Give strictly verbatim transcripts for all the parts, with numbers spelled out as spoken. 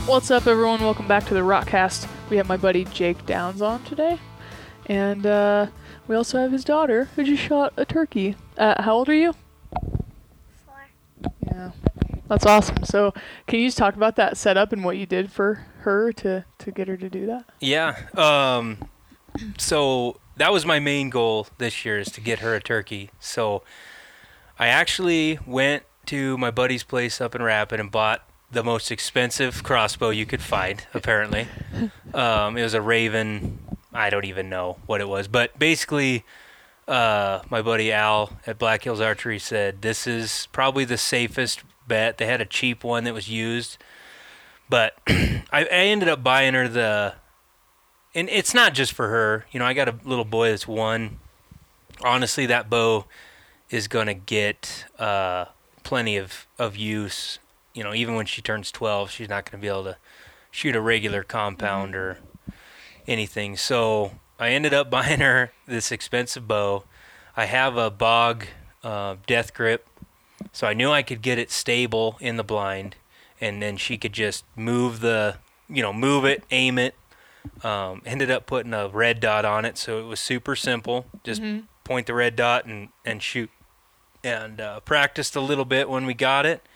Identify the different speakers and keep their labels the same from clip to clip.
Speaker 1: What's up, everyone? Welcome back to the Rockcast. We have my buddy Jake Downs on today, and uh, we also have his daughter who just shot a turkey. Uh, how old are you?
Speaker 2: Four.
Speaker 1: Yeah, that's awesome. So, can you just talk about that setup and what you did for her to to get her to do that?
Speaker 3: Yeah. Um, so that was my main goal this year, is to get her a turkey. So I actually went to my buddy's place up in Rapid and bought the most expensive crossbow you could find, apparently. Um, it was a Raven. I don't even know what it was. But basically, uh, my buddy Al at Black Hills Archery said, this is probably the safest bet. They had a cheap one that was used. But I, I ended up buying her the... And it's not just for her. You know, I got a little boy that's one. Honestly, that bow is going to get uh, plenty of, of use. You know, even when she turns twelve, she's not going to be able to shoot a regular compound or anything. So I ended up buying her this expensive bow. I have a Bog uh, death grip, so I knew I could get it stable in the blind, and then she could just move the, you know, move it, aim it. Um, ended up putting a red dot on it, so it was super simple. Just mm-hmm. point the red dot and, and shoot. And uh, practiced a little bit when we got it.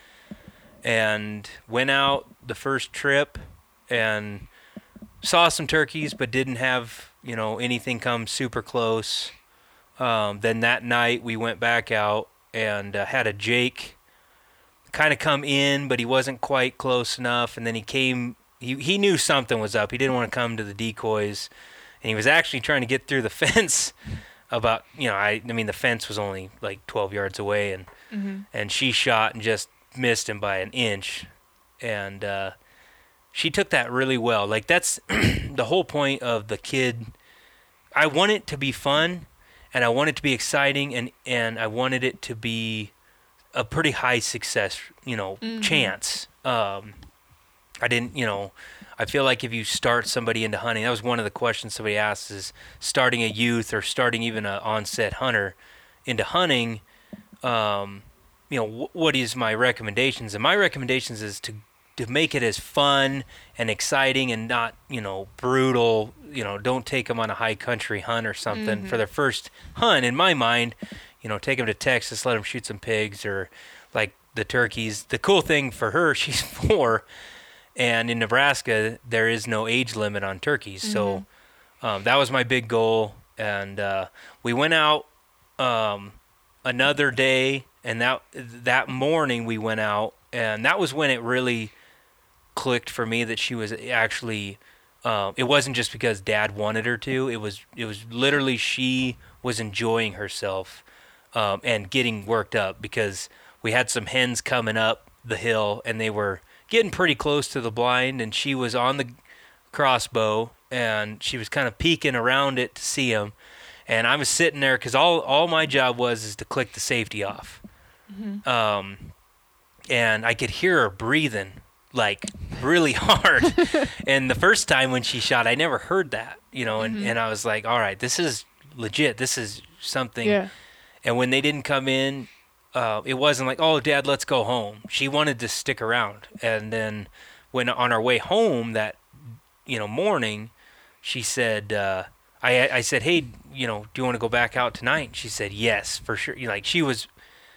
Speaker 3: And went out the first trip and saw some turkeys, but didn't have, you know, anything come super close. Um, then that night we went back out and uh, had a Jake kind of come in, but he wasn't quite close enough. And then he came, he, he knew something was up. He didn't want to come to the decoys. And he was actually trying to get through the fence about, you know, I, I mean, the fence was only like twelve yards away. And, mm-hmm. and she shot and just missed him by an inch, and uh, she took that really well. Like, that's the whole point of the kid. I want it to be fun, and I want it to be exciting, and, and I wanted it to be a pretty high success, you know, mm-hmm. chance. Um, I didn't, you know, I feel like if you start somebody into hunting, that was one of the questions somebody asked, is starting a youth or starting even an onset hunter into hunting, um, you know, what is my recommendations? And my recommendations is to to make it as fun and exciting and not, you know, brutal. You know, don't take them on a high country hunt or something mm-hmm. for their first hunt. In my mind, you know, take them to Texas, let them shoot some pigs or like the turkeys. The cool thing for her, she's four, and in Nebraska, there is no age limit on turkeys. Mm-hmm. So um, that was my big goal. And uh, we went out um, another day. And that that morning we went out, and that was when it really clicked for me that she was actually. Uh, it wasn't just because Dad wanted her to. It was it was literally she was enjoying herself um, and getting worked up, because we had some hens coming up the hill, and they were getting pretty close to the blind, and she was on the crossbow, and she was kind of peeking around it to see them. And I was sitting there because all, all my job was is to click the safety off. Mm-hmm. Um, and I could hear her breathing like really hard. And the first time when she shot, I never heard that, you know, and, mm-hmm. and I was like, all right, this is legit. This is something. Yeah. And when they didn't come in, uh, it wasn't like, oh, Dad, let's go home. She wanted to stick around. And then when on our way home that, you know, morning, she said, uh, I, I said, hey, you know, do you want to go back out tonight? She said, yes, for sure. You know, like she was,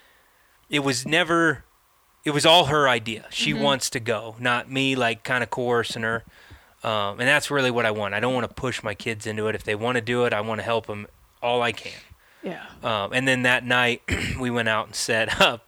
Speaker 3: it was never, it was all her idea. She mm-hmm. wants to go, not me, like kind of coercing her. Um, and that's really what I want. I don't want to push my kids into it. If they want to do it, I want to help them all I can.
Speaker 1: Yeah.
Speaker 3: Um, and then that night we went out and set up,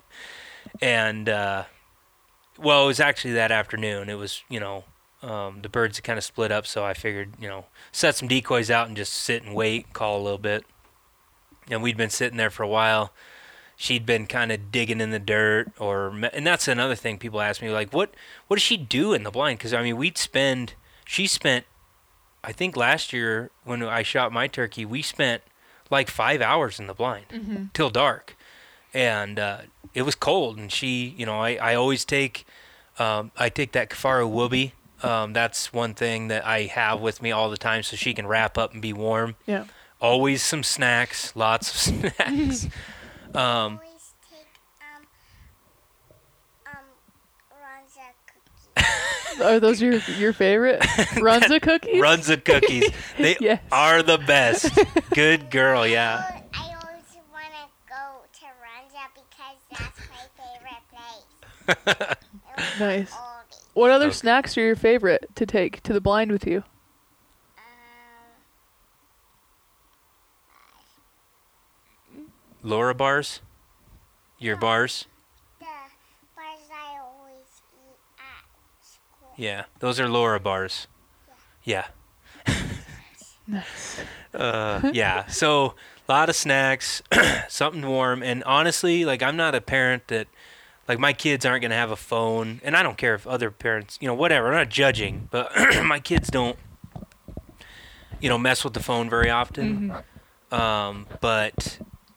Speaker 3: and uh, well, it was actually that afternoon. It was, you know, um, the birds had kind of split up, so I figured, you know, set some decoys out and just sit and wait, call a little bit. And we'd been sitting there for a while. She'd been kind of digging in the dirt, or and that's another thing people ask me, like, what what does she do in the blind? Because I mean, we'd spend, she spent, I think last year when I shot my turkey, we spent like five hours in the blind mm-hmm. till dark, and uh, it was cold. And she, you know, I, I always take, um, I take that Kifaru Whoopee. Um, that's one thing that I have with me all the time, so she can wrap up and be warm.
Speaker 1: Yeah.
Speaker 3: Always some snacks, lots of snacks. um,
Speaker 2: always take um um Ronza cookies.
Speaker 1: Are those your your favorite Runza cookies?
Speaker 3: Runza cookies. They
Speaker 1: Yes.
Speaker 3: are the best. Good girl, yeah.
Speaker 2: Oh, I always want to go to Runza because that's my favorite place. It was
Speaker 1: Nice.
Speaker 2: oldie.
Speaker 1: What other
Speaker 3: Okay.
Speaker 1: snacks are your favorite to take to the blind with you?
Speaker 2: Um,
Speaker 3: Laura bars? Your bars?
Speaker 2: the bars I always eat at school.
Speaker 3: Yeah, those are Laura bars. Yeah.
Speaker 1: Nice.
Speaker 3: Uh, yeah. So a lot of snacks, something warm, and honestly, like I'm not a parent that, like my kids aren't gonna have a phone, and I don't care if other parents, you know, whatever. I'm not judging, but my kids don't, you know, mess with the phone very often.
Speaker 1: Mhm.
Speaker 3: Um, but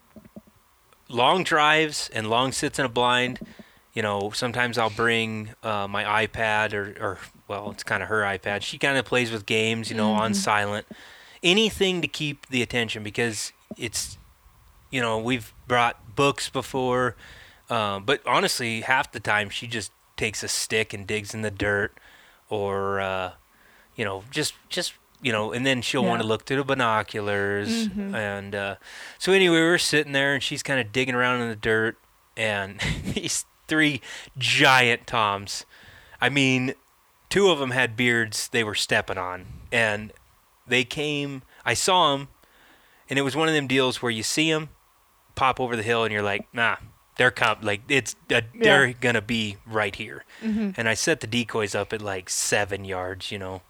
Speaker 3: long drives and long sits in a blind, you know, sometimes I'll bring uh, my iPad or, or well, it's kind of her iPad. She kind of plays with games, you know, on
Speaker 1: Mhm.
Speaker 3: silent. Anything to keep the attention because it's, you know, we've brought books before, um, but honestly, half the time she just takes a stick and digs in the dirt, or uh, you know, just just you know, and then she'll want
Speaker 1: Yeah.
Speaker 3: to look through the binoculars,
Speaker 1: Mhm.
Speaker 3: and uh, so anyway, we were sitting there, and she's kind of digging around in the dirt, and these three giant toms, I mean, two of them had beards they were stepping on, and they came. I saw them, and it was one of them deals where you see them pop over the hill, and you're like, nah, they're comp like it's uh, they're gonna be right here.
Speaker 1: Mhm.
Speaker 3: And I set the decoys up at like seven yards, you know.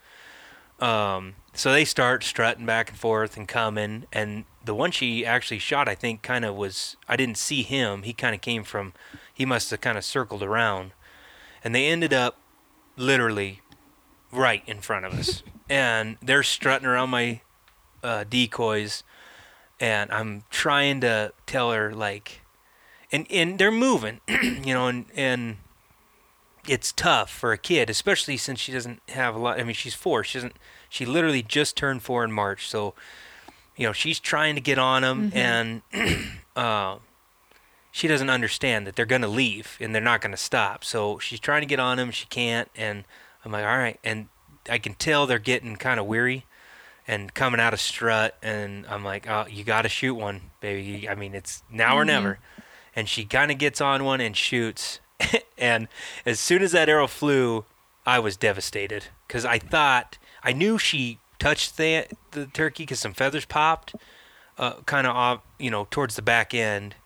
Speaker 3: Um, so they start strutting back and forth and coming, and the one she actually shot, I think, kind of was. I didn't see him. He kind of came from. He must have kind of circled around, and they ended up literally right in front of us, and they're strutting around my uh, decoys, and I'm trying to tell her like, and and they're moving, you know, and and it's tough for a kid, especially since she doesn't have a lot. I mean, she's four. She doesn't. She literally just turned four in March, so you know she's trying to get on them,
Speaker 1: Mhm.
Speaker 3: and uh, she doesn't understand that they're gonna leave and they're not gonna stop. So she's trying to get on them. She can't, and I'm like, all right, and I can tell they're getting kind of weary and coming out of strut, and I'm like, oh, you got to shoot one, baby. I mean, it's now or
Speaker 1: Mhm.
Speaker 3: never. And she kind of gets on one and shoots. And as soon as that arrow flew, I was devastated because I thought I knew she touched the the turkey because some feathers popped, uh, kind of off, you know, towards the back end,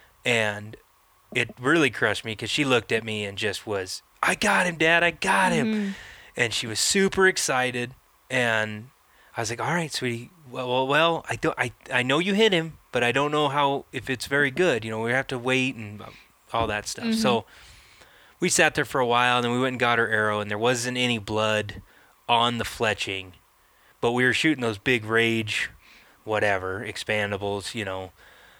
Speaker 3: and it really crushed me because she looked at me and just was, I got him, Dad, I got him,
Speaker 1: Mhm.
Speaker 3: and she was super excited, and I was like, all right, sweetie, well, well, well I don't, I, I know you hit him, but I don't know how if it's very good, you know, we have to wait and all that stuff.
Speaker 1: Mhm.
Speaker 3: So we sat there for a while, and then we went and got her arrow, and there wasn't any blood on the fletching, but we were shooting those big rage, whatever, expandables, you know,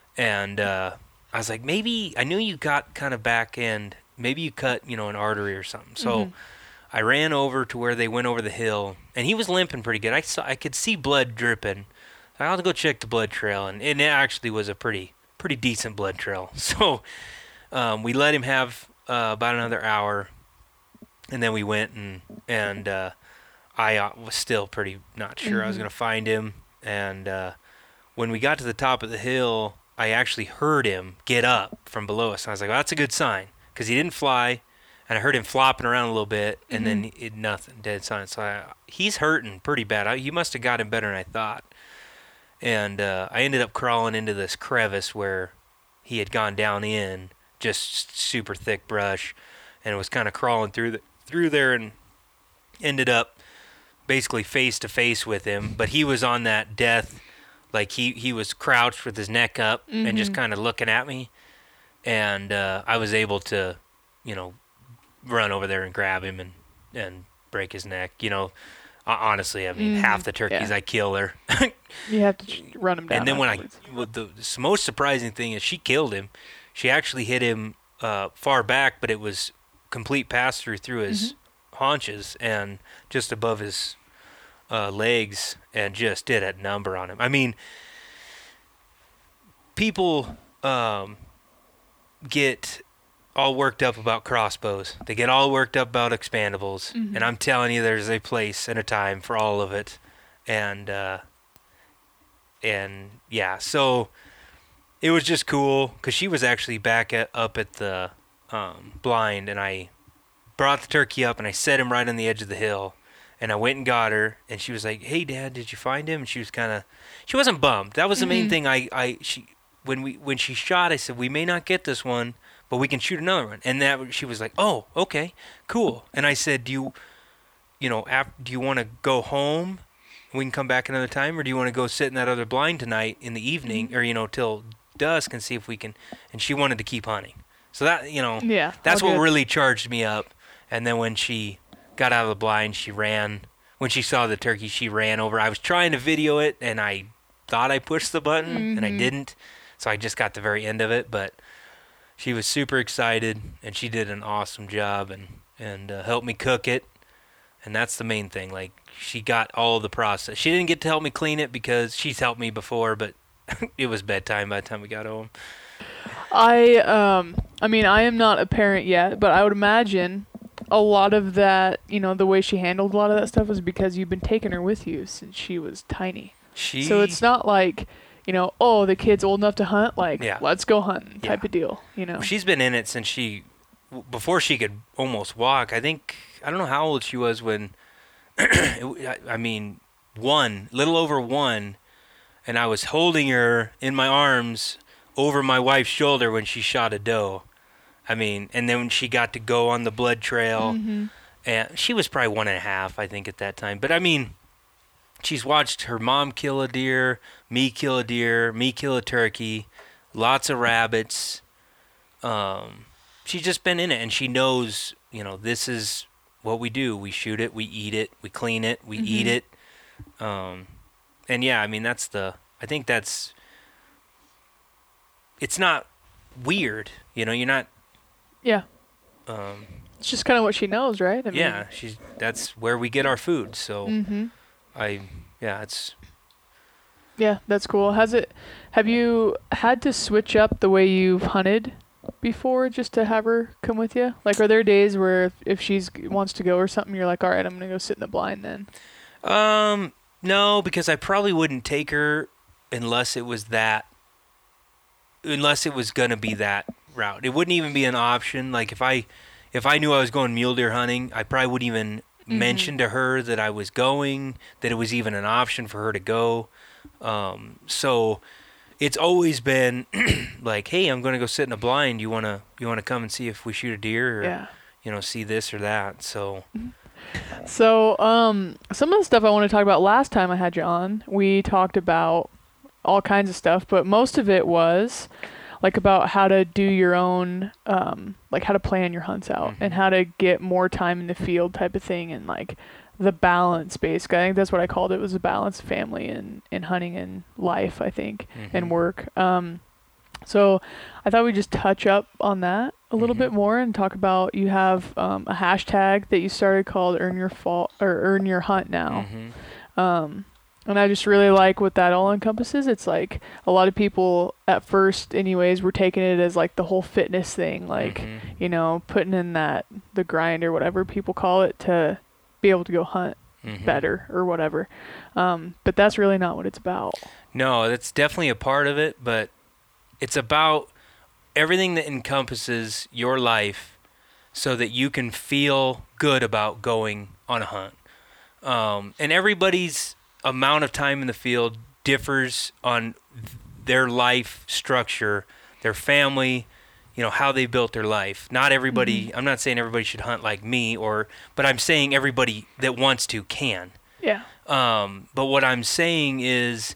Speaker 3: and uh, I was like, maybe, I knew you got kind of back end, maybe you cut, you know, an artery or something. So
Speaker 1: Mhm.
Speaker 3: I ran over to where they went over the hill, and he was limping pretty good. I saw, I could see blood dripping. I had to go check the blood trail, and, and it actually was a pretty, pretty decent blood trail. So um, we let him have uh, about another hour, and then we went and and uh, I uh, was still pretty not sure I was
Speaker 1: Mhm.
Speaker 3: gonna find him. And uh, when we got to the top of the hill, I actually heard him get up from below us. And I was like, well, that's a good sign because he didn't fly. And I heard him flopping around a little bit, and then it, nothing, dead silence. So I, he's hurting pretty bad. I, you must have got him better than I thought. And uh, I ended up crawling into this crevice where he had gone down in, just super thick brush, and was kind of crawling through the, through there, and ended up basically face to face with him. But he was on that death, like he, he was crouched with his neck up and just
Speaker 1: Mhm.
Speaker 3: kind of looking at me. And uh, I was able to, you know, run over there and grab him and, and break his neck. You know, ho- honestly, I mean,
Speaker 1: Mm,
Speaker 3: half the turkeys
Speaker 1: yeah.
Speaker 3: I kill her.
Speaker 1: You have to ch- run him down.
Speaker 3: And then when I,
Speaker 1: afterwards.
Speaker 3: well, the, the most surprising thing is she killed him. She actually hit him uh, far back, but it was complete pass through through his haunches and just above his uh, legs, and just did a number on him. I mean, people um, get all worked up about crossbows. They get all worked up about expandables.
Speaker 1: Mhm.
Speaker 3: And I'm telling you, there's a place and a time for all of it. And, uh, and yeah, so it was just cool because she was actually back at, up at the um, blind, and I brought the turkey up and I set him right on the edge of the hill. And I went and got her, and she was like, "Hey, Dad, did you find him?" And she was kind of, she wasn't bummed. That was the main
Speaker 1: Mhm.
Speaker 3: thing. I, I, she, when we, when she shot, I said, "We may not get this one, but we can shoot another one." And that, she was like, "Oh, okay, cool." And I said, "Do you, you know, af- do you want to go home? We can come back another time, or do you want to go sit in that other blind tonight in the evening, or you know, till dusk and see if we can?" And she wanted to keep hunting. So that, you know,
Speaker 1: Yeah.
Speaker 3: that's
Speaker 1: all
Speaker 3: what
Speaker 1: good.
Speaker 3: really charged me up. And then when she got out of the blind, she ran. When she saw the turkey, she ran over. I was trying to video it, and I thought I pushed the button, and I
Speaker 1: Mhm.
Speaker 3: didn't. So I just got the very end of it. But she was super excited, and she did an awesome job and, and uh, helped me cook it. And that's the main thing. Like, she got all the process. She didn't get to help me clean it because she's helped me before, but it was bedtime by the time we got home.
Speaker 1: I um I mean I am not a parent yet, but I would imagine a lot of that, you know, the way she handled a lot of that stuff was because you've been taking her with you since she was tiny.
Speaker 3: She,
Speaker 1: So it's not like, you know, oh, the kid's old enough to hunt, like
Speaker 3: Yeah.
Speaker 1: let's go hunting type
Speaker 3: Yeah.
Speaker 1: of deal, you know.
Speaker 3: She's been in it since she, w- before she could almost walk. I think, I don't know how old she was when, it w- I I mean, one, little over one, and I was holding her in my arms over my wife's shoulder when she shot a doe. I mean, and then when she got to go on the blood trail,
Speaker 1: Mhm.
Speaker 3: and she was probably one and a half, I think, at that time. But I mean, she's watched her mom kill a deer, me kill a deer, me kill a turkey, lots of rabbits. Um, she's just been in it, and she knows, you know, this is what we do. We shoot it, we eat it, we clean it, we eat
Speaker 1: Mhm.
Speaker 3: it. Um, and yeah, I mean, that's the, I think that's, it's not weird, you know, you're not,
Speaker 1: Yeah.
Speaker 3: um,
Speaker 1: It's just kind of what she knows, right? I mean,
Speaker 3: yeah, she's, that's where we get our food. So
Speaker 1: Mhm.
Speaker 3: I, yeah, it's,
Speaker 1: Yeah, that's cool. Has it have you had to switch up the way you've hunted before just to have her come with you? Like, are there days where if, if she's wants to go or something, you're like, all right, I'm gonna go sit in the blind then?
Speaker 3: Um, no, because I probably wouldn't take her unless it was that, unless it was gonna be that route. It wouldn't even be an option. Like if I, if I knew I was going mule deer hunting, I probably wouldn't even
Speaker 1: Mhm.
Speaker 3: mention to her that I was going, that it was even an option for her to go. Um, so it's always been like, hey, I'm gonna go sit in a blind. You wanna, you wanna come and see if we shoot a deer, or
Speaker 1: Yeah.
Speaker 3: you know, see this or that. So.
Speaker 1: So, um, some of the stuff I want to talk about last time I had you on, we talked about all kinds of stuff, but most of it was like about how to do your own, um, like how to plan your hunts out and
Speaker 3: Mhm.
Speaker 1: how to get more time in the field type of thing, and like the balance basically. I think that's what I called it, was a balance of family and, and hunting and life, I think, and
Speaker 3: Mhm.
Speaker 1: work. Um, so I thought we'd just touch up on that a little
Speaker 3: Mhm.
Speaker 1: bit more and talk about, you have um, a hashtag that you started called Earn Your Fall or Earn Your Hunt now.
Speaker 3: Mhm.
Speaker 1: Um, and I just really like what that all encompasses. It's like a lot of people at first anyways were taking it as like the whole fitness thing, like,
Speaker 3: Mhm.
Speaker 1: you know, putting in that, the grind or whatever people call it, to be able to go hunt
Speaker 3: Mhm.
Speaker 1: better or whatever. Um, but that's really not what it's about.
Speaker 3: No, that's definitely a part of it, but it's about everything that encompasses your life so that you can feel good about going on a hunt. Um, and everybody's amount of time in the field differs on their life structure, their family, you know, how they built their life. Not everybody, I'm not saying everybody should hunt like me, or, but I'm saying everybody that wants to can.
Speaker 1: Yeah.
Speaker 3: Um, but what I'm saying is,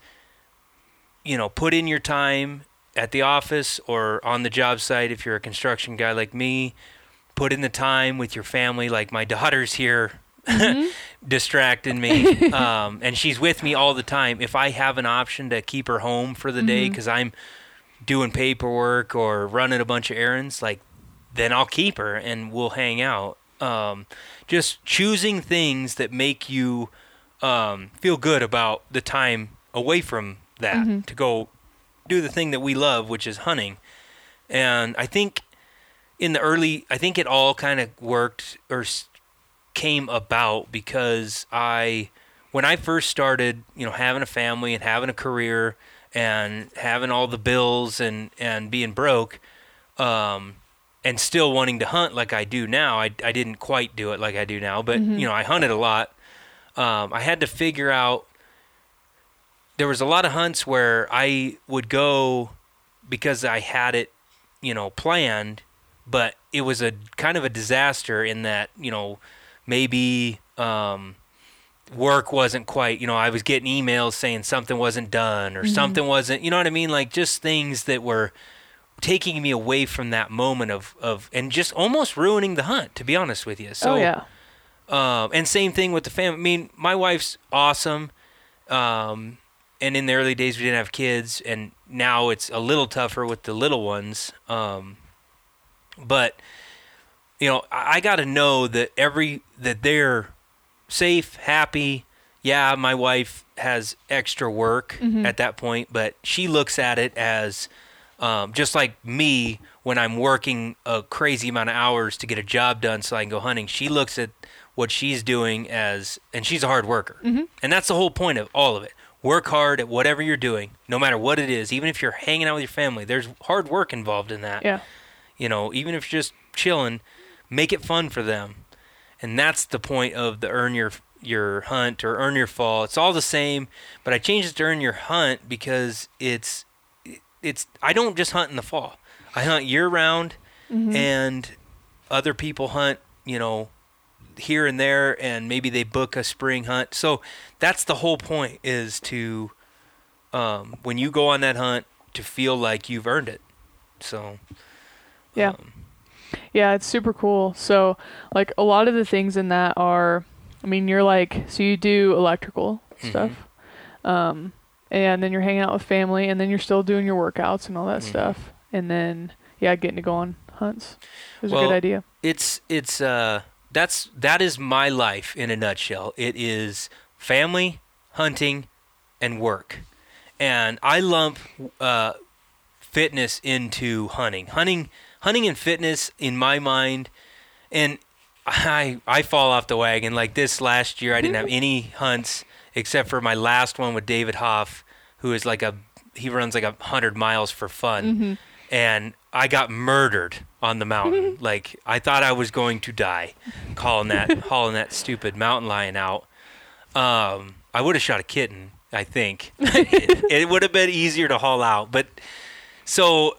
Speaker 3: you know, put in your time at the office or on the job site if you're a construction guy like me. Put in the time with your family, like my daughter's here distracting me, um, and she's with me all the time. If I have an option to keep her home for the day
Speaker 1: Mhm.
Speaker 3: because I'm doing paperwork or running a bunch of errands, like, then I'll keep her and we'll hang out. Um, just choosing things that make you um, feel good about the time away from that to go do the thing that we love, which is hunting. And I think in the early, I think it all kind of worked or s- came about because I, when I first started, you know, having a family and having a career and having all the bills and, and being broke, um, and still wanting to hunt like I do now. I, I didn't quite do it like I do now, but,
Speaker 1: Mhm.
Speaker 3: you know, I hunted a lot. Um, I had to figure out, there was a lot of hunts where I would go because I had it, you know, planned, but it was a kind of a disaster in that, you know, maybe um, work wasn't quite, you know, I was getting emails saying something wasn't done or
Speaker 1: Mhm.
Speaker 3: something wasn't, you know what I mean? Like just things that were taking me away from that moment of, of and just almost ruining the hunt, to be honest with you. So,
Speaker 1: oh yeah.
Speaker 3: um, and same thing with the family. I mean, my wife's awesome. Um, and in the early days we didn't have kids, and now it's a little tougher with the little ones. Um, but you know, I, I got to know that every that they're safe, happy. Yeah, my wife has extra work
Speaker 1: Mhm.
Speaker 3: at that point, but she looks at it as um, just like me when I'm working a crazy amount of hours to get a job done so I can go hunting. She looks at what she's doing as, and she's a hard worker,
Speaker 1: Mhm.
Speaker 3: and that's the whole point of all of it. Work hard at whatever you're doing, no matter what it is. Even if you're hanging out with your family, there's hard work involved in that.
Speaker 1: Yeah.
Speaker 3: You know, even if you're just chilling, make it fun for them. And that's the point of the earn your your hunt or earn your fall. It's all the same, but I changed it to earn your hunt because it's it's I don't just hunt in the fall. I hunt year round,
Speaker 1: Mhm.
Speaker 3: and other people hunt, you know, here and there, and maybe they book a spring hunt. So that's the whole point, is to um, when you go on that hunt, to feel like you've earned it. So
Speaker 1: Yeah.
Speaker 3: um,
Speaker 1: Yeah, it's super cool. So, like, a lot of the things in that are, I mean, you're like, so you do electrical
Speaker 3: Mhm.
Speaker 1: stuff, um, and then you're hanging out with family, and then you're still doing your workouts and all that
Speaker 3: Mhm.
Speaker 1: stuff, and then yeah, getting to go on hunts is a
Speaker 3: Well,
Speaker 1: good idea.
Speaker 3: it's it's uh that's that is my life in a nutshell. It is family, hunting, and work. And I lump uh, fitness into hunting. Hunting hunting and fitness in my mind, and I I fall off the wagon. Like this last year I didn't have any hunts except for my last one with David Hoff, who is like a he runs like a hundred miles for fun.
Speaker 1: Mhm.
Speaker 3: And I got murdered on the mountain. Like I thought I was going to die, calling that hauling that stupid mountain lion out. Um, I would have shot a kitten, I think. it, it would have been easier to haul out. But so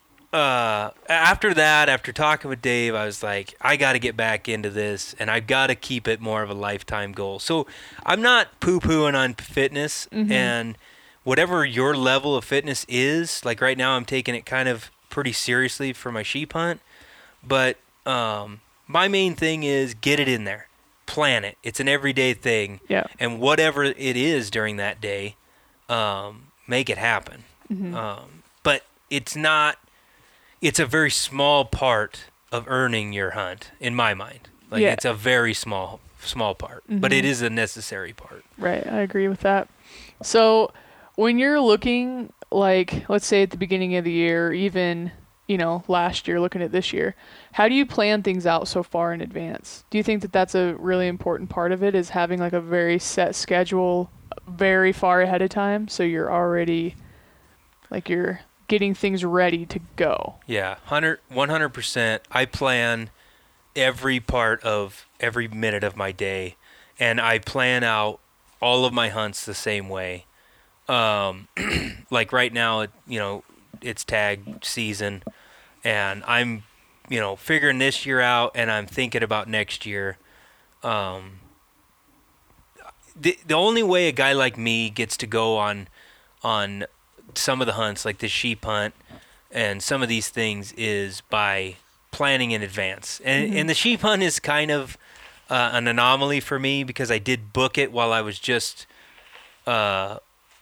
Speaker 3: uh, after that, after talking with Dave, I was like, I got to get back into this, and I've got to keep it more of a lifetime goal. So I'm not poo-pooing on fitness,
Speaker 1: Mhm.
Speaker 3: and whatever your level of fitness is, like right now I'm taking it kind of pretty seriously for my sheep hunt, but um, my main thing is get it in there, plan it. It's an everyday thing,
Speaker 1: Yeah.
Speaker 3: and whatever it is during that day, um, make it happen.
Speaker 1: Mhm.
Speaker 3: Um, but it's not, it's a very small part of earning your hunt, in my mind. Like
Speaker 1: Yeah.
Speaker 3: it's a very small, small part, but
Speaker 1: Mhm.
Speaker 3: it is a necessary part.
Speaker 1: Right, I agree with that. So, when you're looking, like, let's say at the beginning of the year, or even, you know, last year, looking at this year, how do you plan things out so far in advance? Do you think that that's a really important part of it, is having like a very set schedule very far ahead of time, so you're already, like, you're getting things ready to go?
Speaker 3: Yeah, one hundred, one hundred percent. I plan every part of every minute of my day, and I plan out all of my hunts the same way. Um, like right now, it, you know, it's tag season, and I'm, you know, figuring this year out, and I'm thinking about next year. Um, the the only way a guy like me gets to go on on some of the hunts, like the sheep hunt and some of these things, is by planning in advance. And
Speaker 1: Mhm.
Speaker 3: and the sheep hunt is kind of uh, an anomaly for me because I did book it while I was just uh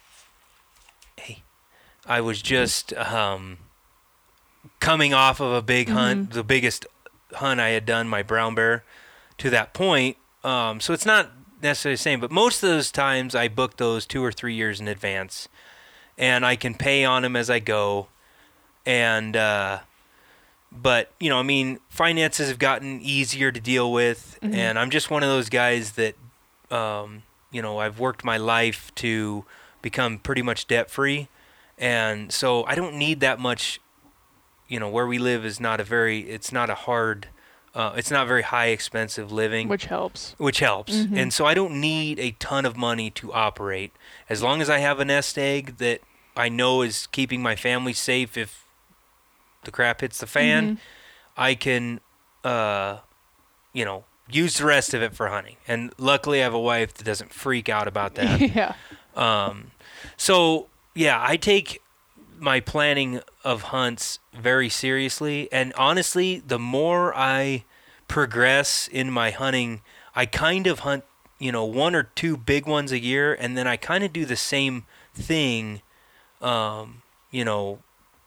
Speaker 3: hey I was just um coming off of a big hunt,
Speaker 1: Mhm.
Speaker 3: the biggest hunt I had done, my brown bear, to that point. Um, so it's not necessarily the same, but most of those times I book those two or three years in advance, and I can pay on them as I go. And uh, but you know, I mean, finances have gotten easier to deal with,
Speaker 1: Mhm.
Speaker 3: and I'm just one of those guys that, um, you know, I've worked my life to become pretty much debt free, and so I don't need that much. You know, where we live is not a very, it's not a hard, uh, it's not very high expensive living,
Speaker 1: Which helps.
Speaker 3: which helps.
Speaker 1: Mhm.
Speaker 3: And so I don't need a ton of money to operate. As long as I have a nest egg that I know is keeping my family safe if the crap hits the fan,
Speaker 1: Mhm.
Speaker 3: I can, uh, you know, use the rest of it for hunting. And luckily I have a wife that doesn't freak out about that.
Speaker 1: yeah.
Speaker 3: Um, so yeah, I take my planning of hunts very seriously, and honestly, the more I progress in my hunting, I kind of hunt, you know, one or two big ones a year, and then I kind of do the same thing, um, you know,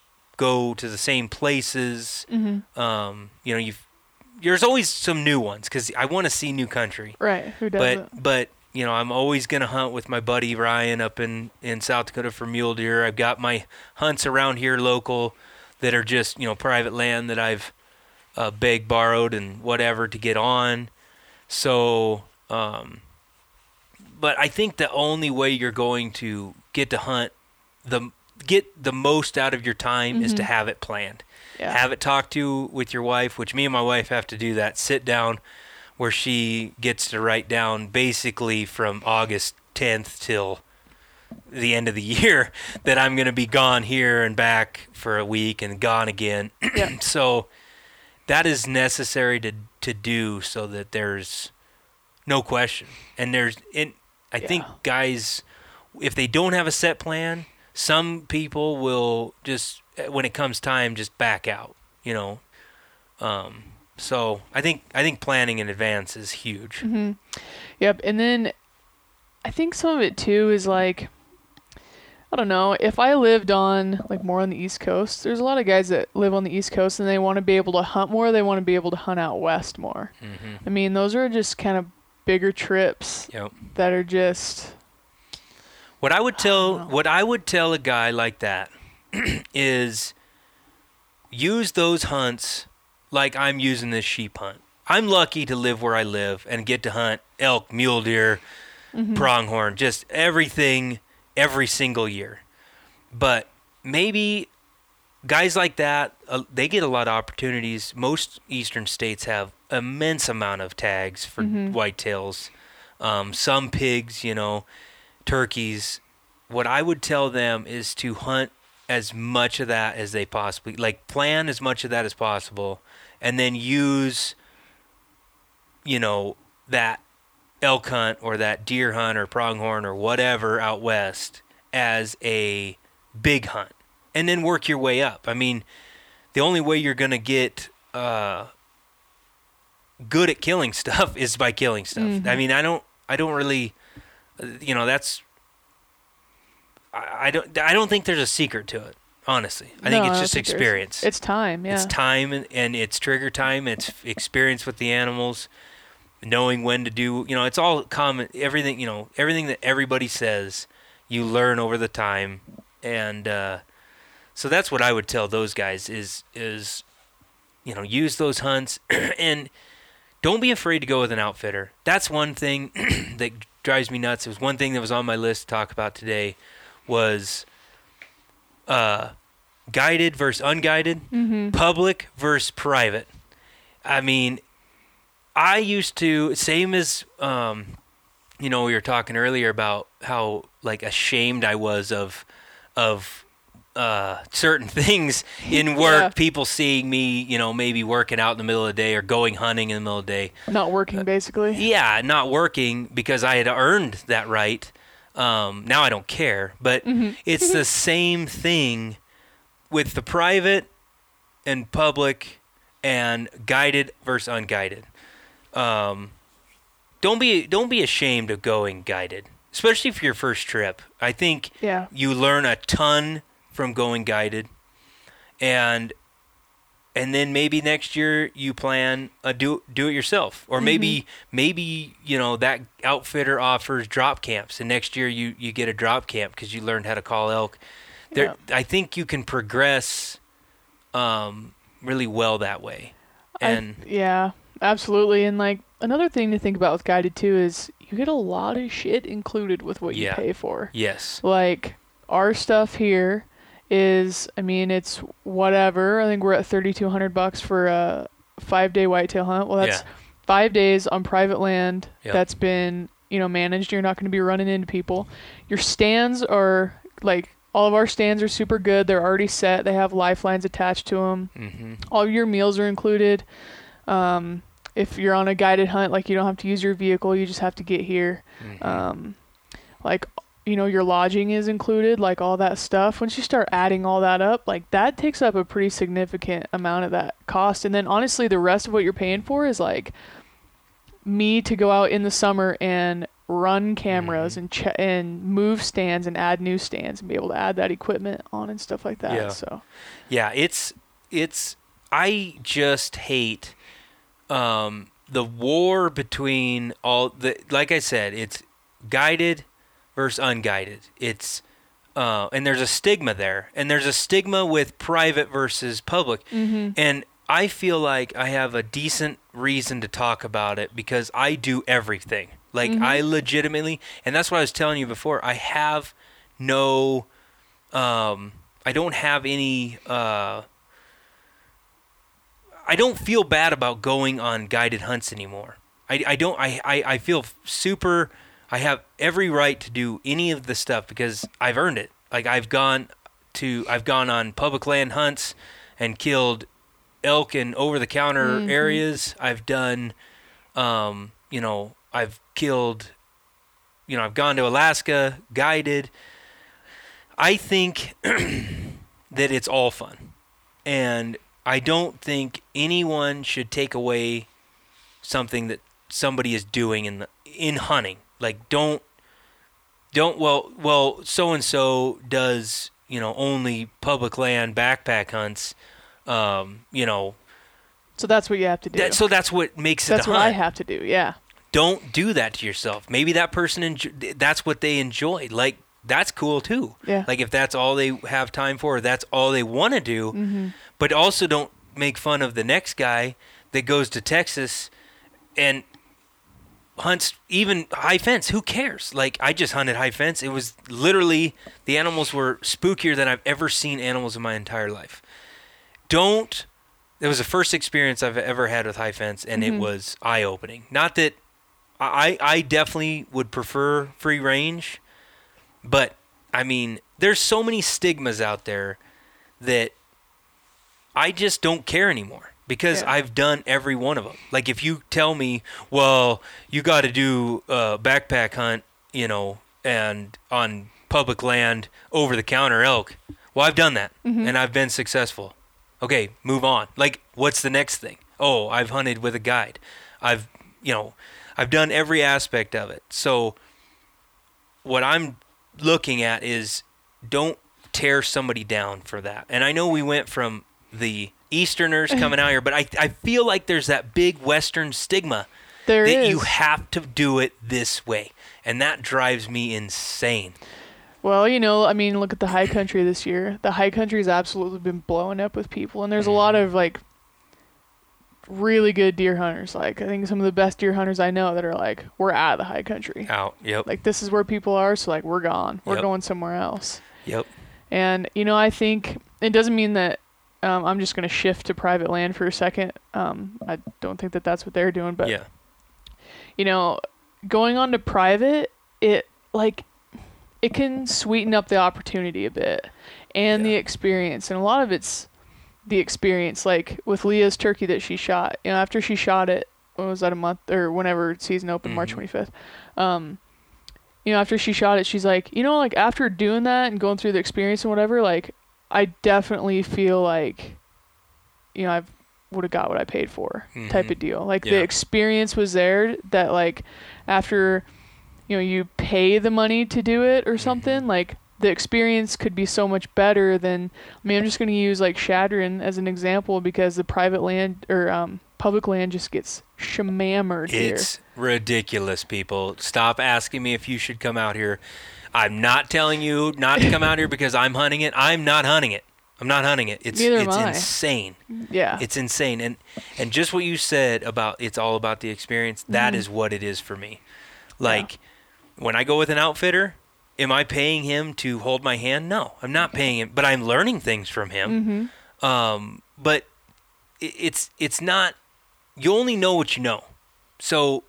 Speaker 3: go to the same places.
Speaker 1: Mhm.
Speaker 3: Um, you know, you've there's always some new ones because I want to see new country.
Speaker 1: Right. Who
Speaker 3: But
Speaker 1: doesn't?
Speaker 3: but you know, I'm always gonna hunt with my buddy Ryan up in, in South Dakota for mule deer. I've got my hunts around here local that are just, you know, private land that I've uh, begged, borrowed, and whatever to get on. So, um, but I think the only way you're going to get to hunt the get the most out of your time is to
Speaker 1: Mhm.
Speaker 3: have it planned.
Speaker 1: Yeah.
Speaker 3: Have it talked to with your wife, which me and my wife have to do that. Sit down where she gets to write down basically from August tenth till the end of the year that I'm going to be gone here and back for a week and gone again.
Speaker 1: Yeah.
Speaker 3: So that is necessary to to do so that there's no question. And there's and I think
Speaker 1: Yeah.
Speaker 3: guys, if they don't have a set plan, some people will just, when it comes time, just back out, you know. Um, so I think I think planning in advance is huge.
Speaker 1: Mhm. Yep. And then I think some of it too is like, I don't know, if I lived on like more on the East Coast, there's a lot of guys that live on the East Coast and they want to be able to hunt more. They want to be able to hunt out west more.
Speaker 3: hmm
Speaker 1: I mean, those are just kind of bigger trips
Speaker 3: Yep.
Speaker 1: that are just,
Speaker 3: What I would
Speaker 1: I
Speaker 3: tell
Speaker 1: don't know.
Speaker 3: what I would tell a guy like that is use those hunts like I'm using this sheep hunt. I'm lucky to live where I live and get to hunt elk, mule deer,
Speaker 1: Mhm.
Speaker 3: pronghorn, just everything every single year. But maybe guys like that, uh, they get a lot of opportunities. Most eastern states have immense amount of tags for
Speaker 1: Mhm.
Speaker 3: whitetails. Um, some pigs, you know, turkeys. What I would tell them is to hunt as much of that as they possibly, like plan as much of that as possible, and then use, you know, that elk hunt or that deer hunt or pronghorn or whatever out west as a big hunt, and then work your way up. I mean, the only way you're gonna get uh, good at killing stuff is by killing stuff.
Speaker 1: Mhm.
Speaker 3: I mean, I don't, I don't really, uh, you know, that's, I, I don't, I don't think there's a secret to it. Honestly, I think
Speaker 1: No,
Speaker 3: it's
Speaker 1: don't
Speaker 3: just
Speaker 1: think there's-
Speaker 3: experience.
Speaker 1: It's time, yeah.
Speaker 3: It's time and, and it's trigger time. It's experience with the animals, knowing when to do. You know, it's all common. Everything you know, everything that everybody says, you learn over the time, and uh, so that's what I would tell those guys is is, you know, use those hunts and don't be afraid to go with an outfitter. That's one thing that drives me nuts. It was one thing that was on my list to talk about today was uh, guided versus unguided,
Speaker 1: Mm-hmm.
Speaker 3: public versus private. I mean, I used to, same as, um, you know, we were talking earlier about how like ashamed I was of, of uh, certain things in work.
Speaker 1: Yeah.
Speaker 3: People seeing me, you know, maybe working out in the middle of the day or going hunting in the middle of the day.
Speaker 1: Not working, basically.
Speaker 3: Yeah, not working because I had earned that right. Um, now I don't care, but
Speaker 1: Mhm.
Speaker 3: it's the same thing with the private and public and guided versus unguided. Um, don't be don't be ashamed of going guided, especially for your first trip. I think
Speaker 1: Yeah.
Speaker 3: you learn a ton from going guided, and and then maybe next year you plan a do do it yourself, or maybe maybe you know that outfitter offers drop camps, and next year you you get a drop camp because you learned how to call elk. There, I think you can progress um, really well that way. And
Speaker 1: I, yeah, absolutely. And like another thing to think about with guided too is you get a lot of shit included with what
Speaker 3: Yeah.
Speaker 1: you pay for.
Speaker 3: yes.
Speaker 1: Like our stuff here is, I mean, it's whatever. I think we're at thirty-two hundred bucks for a five day whitetail hunt. Well, that's
Speaker 3: Yeah.
Speaker 1: five days on private land
Speaker 3: Yep.
Speaker 1: that's been, you know, managed. You're not going to be running into people. Your stands are like, all of our stands are super good. They're already set. They have lifelines attached to them.
Speaker 3: Mm-hmm.
Speaker 1: All your meals are included. Um, if you're on a guided hunt, like you don't have to use your vehicle. You just have to get here.
Speaker 3: Mm-hmm.
Speaker 1: Um, like, you know, your lodging is included, like all that stuff. Once you start adding all that up, like that takes up a pretty significant amount of that cost. And then honestly, the rest of what you're paying for is like me to go out in the summer and run cameras
Speaker 3: Mhm.
Speaker 1: and ch- and move stands and add new stands and be able to add that equipment on and stuff like that.
Speaker 3: Yeah.
Speaker 1: So
Speaker 3: Yeah, it's it's I just hate um the war between all the like I said, it's guided versus unguided. It's uh and there's a stigma there. And there's a stigma with private versus public.
Speaker 1: mm-hmm.
Speaker 3: And I feel like I have a decent reason to talk about it because I do everything. Like
Speaker 1: Mhm.
Speaker 3: I legitimately, and that's what I was telling you before. I have no, um, I don't have any. Uh, I don't feel bad about going on guided hunts anymore. I, I don't. I, I, I feel super. I have every right to do any of the stuff because I've earned it. Like I've gone to, I've gone on public land hunts and killed elk in over-the-counter
Speaker 1: Mhm.
Speaker 3: areas. I've done, um, you know, I've killed, you know, I've gone to Alaska, guided. I think that it's all fun. And I don't think anyone should take away something that somebody is doing in the, in hunting. Like don't, don't, well, well, so-and-so does, you know, only public land backpack hunts. Um, you know,
Speaker 1: So that's what you have to do.
Speaker 3: that, so that's what makes it
Speaker 1: that's
Speaker 3: a
Speaker 1: what
Speaker 3: hunt.
Speaker 1: I have to do. Yeah.
Speaker 3: Don't do that to yourself. Maybe that person enjo- that's what they enjoy. Like that's cool too.
Speaker 1: Yeah.
Speaker 3: Like if that's all they have time for, or that's all they want to do.
Speaker 1: Mm-hmm.
Speaker 3: But also don't make fun of the next guy that goes to Texas and hunts even high fence. Who cares? Like I just hunted high fence. It was literally the animals were spookier than I've ever seen animals in my entire life. Don't. It was the first experience I've ever had with high fence, and
Speaker 1: Mhm.
Speaker 3: it was eye-opening. Not that I, I definitely would prefer free range, but I mean, there's so many stigmas out there that I just don't care anymore because
Speaker 1: Yeah.
Speaker 3: I've done every one of them. Like if you tell me, well, you got to do a backpack hunt, you know, and on public land over the counter elk. Well, I've done that
Speaker 1: Mhm.
Speaker 3: and I've been successful. Okay, move on. Like, what's the next thing? Oh, I've hunted with a guide. I've, you know, I've done every aspect of it. So what I'm looking at is don't tear somebody down for that. And I know we went from the Easterners coming out here, but I, I feel like there's that big Western stigma
Speaker 1: There
Speaker 3: that
Speaker 1: is.
Speaker 3: you have to do it this way. And that drives me insane.
Speaker 1: Well, you know, I mean, look at the high country this year. The high country has absolutely been blowing up with people, and there's a lot of like really good deer hunters. Like I think some of the best deer hunters I know that are like, we're out of the high country.
Speaker 3: Out. Yep.
Speaker 1: Like this is where people are, so like we're gone. We're
Speaker 3: Yep.
Speaker 1: going somewhere else.
Speaker 3: Yep.
Speaker 1: And you know, I think it doesn't mean that um, I'm just going to shift to private land for a second. Um, I don't think that that's what they're doing, but
Speaker 3: Yeah.
Speaker 1: you know, going on to private, it like it can sweeten up the opportunity a bit and the
Speaker 3: Yeah.
Speaker 1: experience. And a lot of it's the experience, like with Leah's turkey that she shot. You know, after she shot it, what was that, a month or whenever season opened, March
Speaker 3: Mhm.
Speaker 1: twenty-fifth. Um, you know, after she shot it, she's like, you know, like after doing that and going through the experience and whatever, like I definitely feel like, you know, I've would have got what I paid for, type
Speaker 3: Mhm.
Speaker 1: of deal. Like
Speaker 3: Yeah.
Speaker 1: the experience was there that like after, you know, you pay the money to do it or something,
Speaker 3: Mhm.
Speaker 1: like the experience could be so much better than, I mean, I'm just going to use like Shadron as an example because the private land or um, public land just gets shamammered here.
Speaker 3: It's ridiculous, people. Stop asking me if you should come out here. I'm not telling you not to come out here because I'm hunting it. I'm not hunting it. I'm not hunting it. It's
Speaker 1: Neither am
Speaker 3: it's
Speaker 1: I.
Speaker 3: insane.
Speaker 1: Yeah.
Speaker 3: It's insane. And and just what you said about it's all about the experience, that
Speaker 1: Mhm.
Speaker 3: is what it is for me. Like when I go with an outfitter, am I paying him to hold my hand? No, I'm not paying him, but I'm learning things from him.
Speaker 1: Mhm.
Speaker 3: Um, but it, it's it's not. You only know what you know, so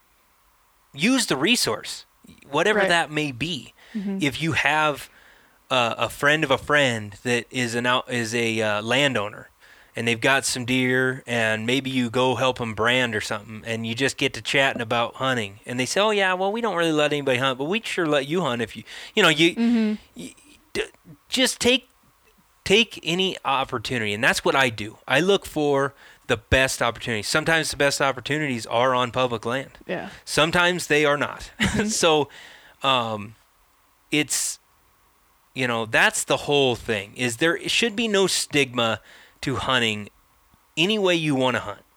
Speaker 3: use the resource, whatever
Speaker 1: Right.
Speaker 3: that may be.
Speaker 1: Mhm.
Speaker 3: If you have uh, a friend of a friend that is an out is a uh, landowner, and they've got some deer, and maybe you go help them brand or something, and you just get to chatting about hunting, and they say, "Oh yeah, well we don't really let anybody hunt, but we sure let you hunt if you, you know, you,
Speaker 1: Mhm.
Speaker 3: you d- just take take any opportunity," and that's what I do. I look for the best opportunities. Sometimes the best opportunities are on public land.
Speaker 1: Yeah.
Speaker 3: Sometimes they are not. So, um, it's, you know, that's the whole thing. Is there it should be no stigma to hunting any way you want to hunt.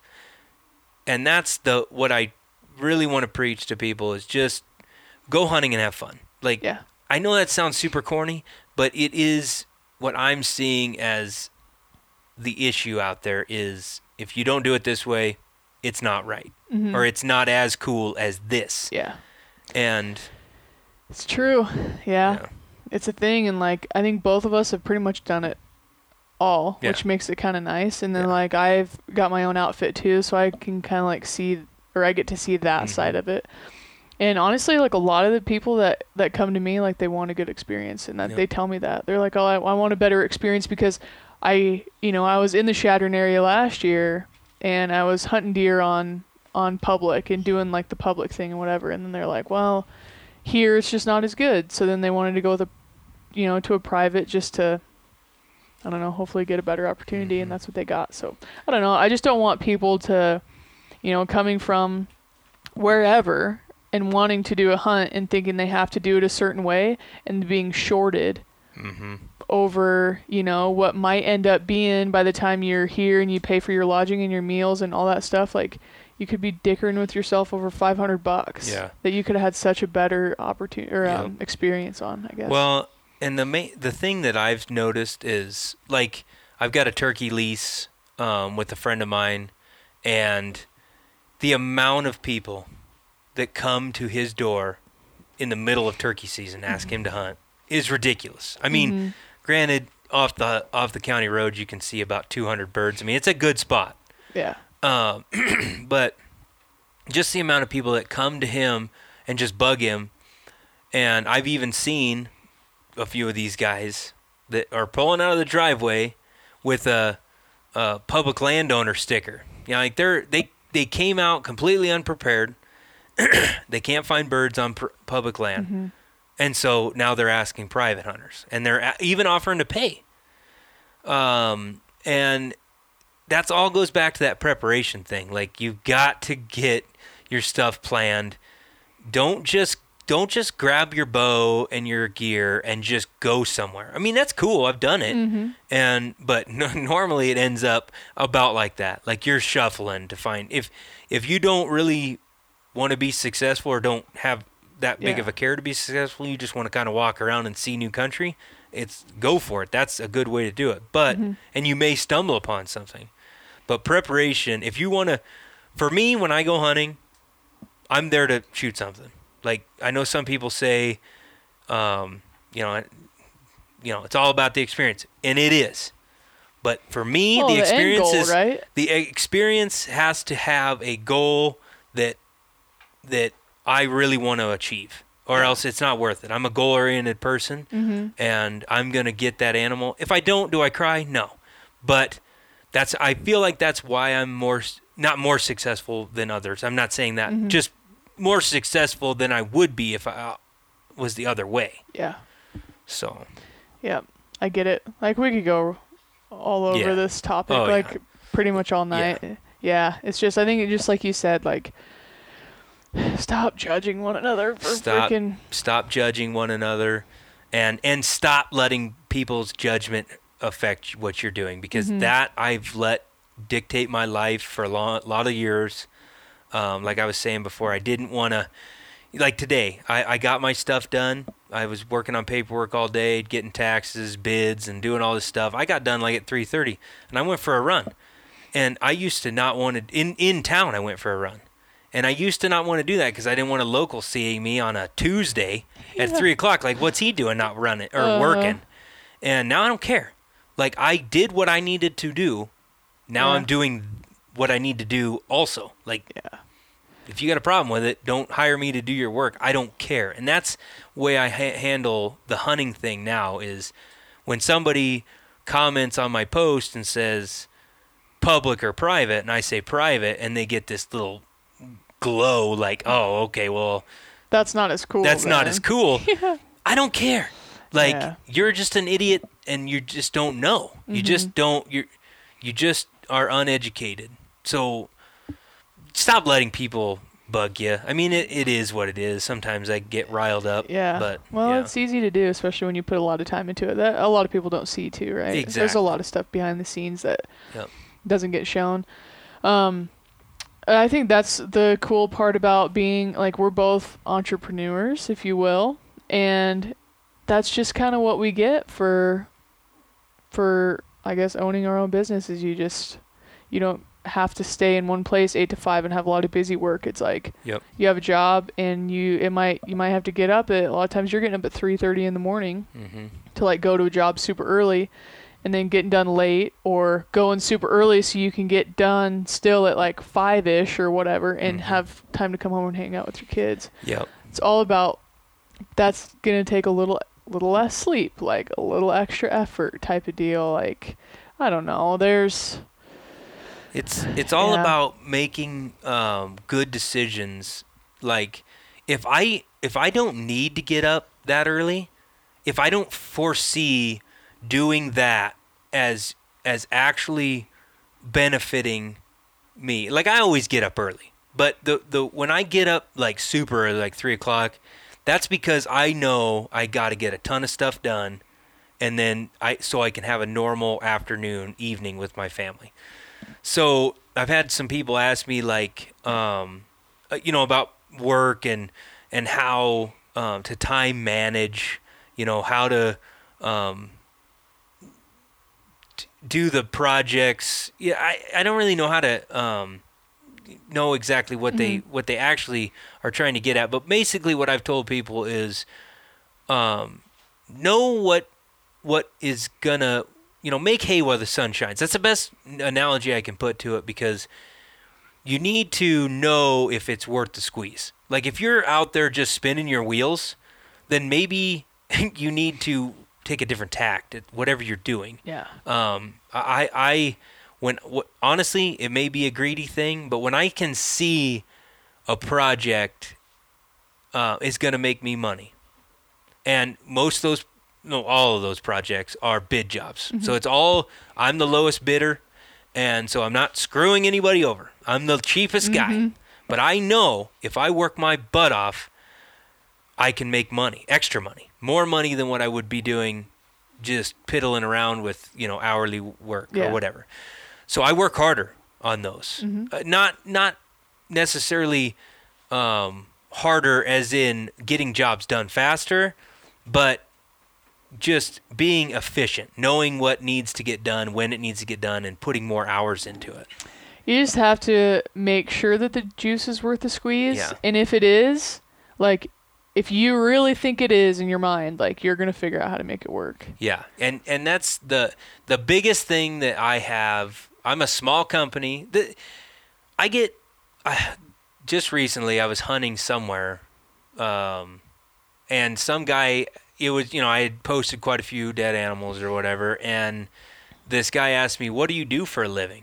Speaker 3: And that's the what I really want to preach to people is just go hunting and have fun. Like,
Speaker 1: Yeah.
Speaker 3: I know that sounds super corny, but it is what I'm seeing as the issue out there is if you don't do it this way, it's not right.
Speaker 1: Mhm.
Speaker 3: Or it's not as cool as this.
Speaker 1: Yeah.
Speaker 3: And
Speaker 1: It's true. Yeah.
Speaker 3: Yeah.
Speaker 1: It's a thing, and like I think both of us have pretty much done it all,
Speaker 3: Yeah.
Speaker 1: which makes it kind of nice. And then
Speaker 3: Yeah.
Speaker 1: like I've got my own outfit too, so I can kind of like see, or I get to see that
Speaker 3: Mhm.
Speaker 1: side of it. And honestly, like a lot of the people that that come to me, like they want a good experience, and that
Speaker 3: Yep.
Speaker 1: they tell me that they're like, oh, I, I want a better experience because I, you know, I was in the Chadron area last year, and I was hunting deer on on public and doing like the public thing and whatever. And then they're like, well, here it's just not as good. So then they wanted to go with a, you know, to a private just to, I don't know, hopefully get a better opportunity,
Speaker 3: Mhm.
Speaker 1: and that's what they got. So I don't know. I just don't want people to, you know, coming from wherever and wanting to do a hunt and thinking they have to do it a certain way and being shorted
Speaker 3: hmm
Speaker 1: over, you know, what might end up being by the time you're here and you pay for your lodging and your meals and all that stuff. Like, you could be dickering with yourself over five hundred bucks
Speaker 3: Yeah.
Speaker 1: that you could have had such a better opportunity or
Speaker 3: Yep.
Speaker 1: um, experience on, I guess.
Speaker 3: Well, and the main, the thing that I've noticed is like I've got a turkey lease um, with a friend of mine, and the amount of people that come to his door in the middle of turkey season ask him to hunt is ridiculous. I mean,
Speaker 1: Mhm.
Speaker 3: granted, off the off the county road you can see about two hundred birds. I mean, it's a good spot.
Speaker 1: Yeah.
Speaker 3: Um, but just the amount of people that come to him and just bug him, and I've even seen a few of these guys that are pulling out of the driveway with a, a public landowner sticker. You know, like they're they they came out completely unprepared. They can't find birds on pr- public land,
Speaker 1: Mhm.
Speaker 3: and so now they're asking private hunters, and they're a- even offering to pay. Um, and that's all goes back to that preparation thing. Like, you've got to get your stuff planned. Don't just don't just grab your bow and your gear and just go somewhere. I mean, that's cool. I've done it.
Speaker 1: Mhm.
Speaker 3: And but n- normally it ends up about like that. Like, you're shuffling to find if if you don't really want to be successful or don't have that big
Speaker 1: Yeah.
Speaker 3: of a care to be successful, you just want to kind of walk around and see new country. It's go for it. That's a good way to do it. But
Speaker 1: Mhm.
Speaker 3: and you may stumble upon something. But preparation, if you want to, for me, when I go hunting, I'm there to shoot something. Like, I know some people say, um, you know, you know, it's all about the experience, and it is. But for me,
Speaker 1: Oh,
Speaker 3: the
Speaker 1: the end
Speaker 3: experience
Speaker 1: goal,
Speaker 3: is
Speaker 1: right?
Speaker 3: the experience has to have a goal that that I really want to achieve, or
Speaker 1: Yeah.
Speaker 3: else it's not worth it. I'm a goal-oriented person,
Speaker 1: Mhm.
Speaker 3: and I'm gonna get that animal. If I don't, do I cry? No, but that's I feel like that's why I'm more s- not more successful than others. I'm not saying that,
Speaker 1: Mhm.
Speaker 3: just more successful than I would be if I uh, was the other way.
Speaker 1: Yeah.
Speaker 3: So
Speaker 1: Yeah. I get it. Like, we could go all over
Speaker 3: Yeah.
Speaker 1: this topic,
Speaker 3: Oh,
Speaker 1: like
Speaker 3: yeah.
Speaker 1: pretty much all night. Yeah. It's just, I think it just like you said, like, stop judging one another for
Speaker 3: Stop.
Speaker 1: freaking.
Speaker 3: stop judging one another, and and stop letting people's judgment affect what you're doing, because
Speaker 1: Mhm.
Speaker 3: that I've let dictate my life for a long, lot of years. Um, like I was saying before, I didn't want to, like today, I, I got my stuff done. I was working on paperwork all day, getting taxes, bids, and doing all this stuff. I got done like at three thirty, and I went for a run. And I used to not want to, in, in town, I went for a run. And I used to not want to do that because I didn't want a local seeing me on a Tuesday at
Speaker 1: Yeah.
Speaker 3: three o'clock. Like, what's he doing not running or
Speaker 1: Uh-huh.
Speaker 3: working? And now I don't care. Like, I did what I needed to do. Now
Speaker 1: Yeah.
Speaker 3: I'm doing what I need to do also. Like,
Speaker 1: Yeah.
Speaker 3: if you got a problem with it, don't hire me to do your work. I don't care. And that's the way I ha- handle the hunting thing now is when somebody comments on my post and says public or private, and I say private, and they get this little glow like, oh, okay, well,
Speaker 1: That's not as cool.
Speaker 3: that's not
Speaker 1: then.
Speaker 3: as cool.
Speaker 1: Yeah.
Speaker 3: I don't care. Like,
Speaker 1: Yeah.
Speaker 3: you're just an idiot and you just don't know. You
Speaker 1: Mm-hmm.
Speaker 3: just don't, you you just are uneducated. So stop letting people bug you. I mean, it, it is what it is. Sometimes I get riled up.
Speaker 1: Yeah.
Speaker 3: But,
Speaker 1: well,
Speaker 3: yeah.
Speaker 1: it's easy to do, especially when you put a lot of time into it. That a lot of people don't see too, right? There's a
Speaker 3: Exactly.
Speaker 1: lot of stuff behind the scenes that
Speaker 3: Yep.
Speaker 1: doesn't get shown. Um, I think that's the cool part about being like we're both entrepreneurs, if you will, and that's just kind of what we get for for I guess owning our own business. Is you just you don't have to stay in one place eight to five and have a lot of busy work. It's like
Speaker 3: Yep.
Speaker 1: you have a job and you it might you might have to get up at a lot of times you're getting up at three thirty in the morning
Speaker 3: Mm-hmm.
Speaker 1: to like go to a job super early and then getting done late or going super early so you can get done still at like five-ish or whatever and
Speaker 3: Mhm.
Speaker 1: have time to come home and hang out with your kids.
Speaker 3: Yep.
Speaker 1: It's all about that's going to take a little little less sleep, like a little extra effort type of deal. Like, I don't know. There's
Speaker 3: It's it's all
Speaker 1: Yeah.
Speaker 3: about making um, good decisions. Like if I if I don't need to get up that early, if I don't foresee doing that as as actually benefiting me, like I always get up early. But the the when I get up like super early, like three o'clock, that's because I know I got to get a ton of stuff done, and then I so I can have a normal afternoon, evening with my family. So I've had some people ask me like, um, uh, you know, about work and and how um, to time manage, you know, how to um, t- do the projects. Yeah, I, I don't really know how to um, know exactly what they what they actually are trying to get at. But basically, what I've told people is, um, know what what is gonna you know, make hay while the sun shines. That's the best analogy I can put to it because you need to know if it's worth the squeeze. Like if you're out there just spinning your wheels, then maybe you need to take a different tact at whatever you're doing.
Speaker 1: yeah.
Speaker 3: Um, I, I, when wh- honestly, it may be a greedy thing, but when I can see a project uh, is going to make me money, and most of those no, all of those projects are bid jobs.
Speaker 1: Mm-hmm.
Speaker 3: So it's all, I'm the lowest bidder, and so I'm not screwing anybody over. I'm the cheapest
Speaker 1: Mm-hmm.
Speaker 3: guy. But I know if I work my butt off, I can make money, extra money, more money than what I would be doing just piddling around with, you know, hourly work
Speaker 1: Yeah.
Speaker 3: or whatever. So I work harder on those.
Speaker 1: Mm-hmm.
Speaker 3: Uh, not not necessarily um, harder as in getting jobs done faster, but just being efficient, knowing what needs to get done, when it needs to get done, and putting more hours into it.
Speaker 1: You just have to make sure that the juice is worth the squeeze.
Speaker 3: Yeah.
Speaker 1: And if it is, like, if you really think it is in your mind, like, you're going to figure out how to make it work.
Speaker 3: Yeah, and and that's the the biggest thing that I have. I'm a small company. The, I get I, just recently I was hunting somewhere, um, and some guy. It was, you know, I had posted quite a few dead animals or whatever, and this guy asked me, "What do you do for a living?"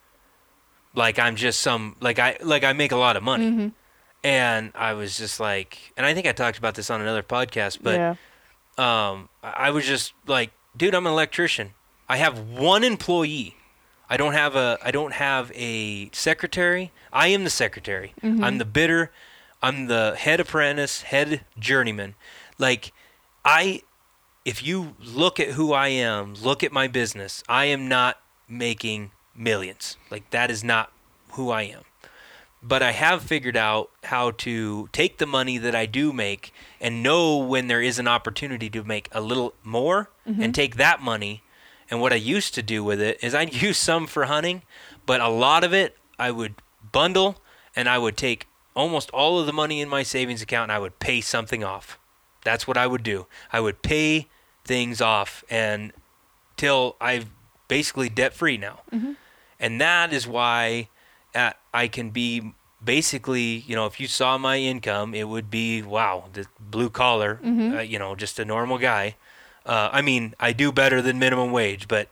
Speaker 3: Like I'm just some, like I, like I make a lot of money,
Speaker 1: Mm-hmm.
Speaker 3: and I was just like, and I think I talked about this on another podcast, but
Speaker 1: yeah.
Speaker 3: um, I I was just like, dude, I'm an electrician. I have one employee. I don't have a, I don't have a secretary. I am the secretary.
Speaker 1: Mhm.
Speaker 3: I'm the bidder. I'm the head apprentice, head journeyman. Like, I, if you look at who I am, look at my business, I am not making millions. Like, that is not who I am. but I have figured out how to take the money that I do make and know when there is an opportunity to make a little more
Speaker 1: Mm-hmm.
Speaker 3: and take that money. And what I used to do with it is I'd use some for hunting, but a lot of it I would bundle and I would take almost all of the money in my savings account and I would pay something off. That's what I would do. I would pay things off and till I'm basically debt free now.
Speaker 1: Mm-hmm.
Speaker 3: And that is why uh, I can be basically, you know, if you saw my income, it would be, wow, the blue collar,
Speaker 1: Mm-hmm.
Speaker 3: uh, you know, just a normal guy. Uh, I mean, I do better than minimum wage, but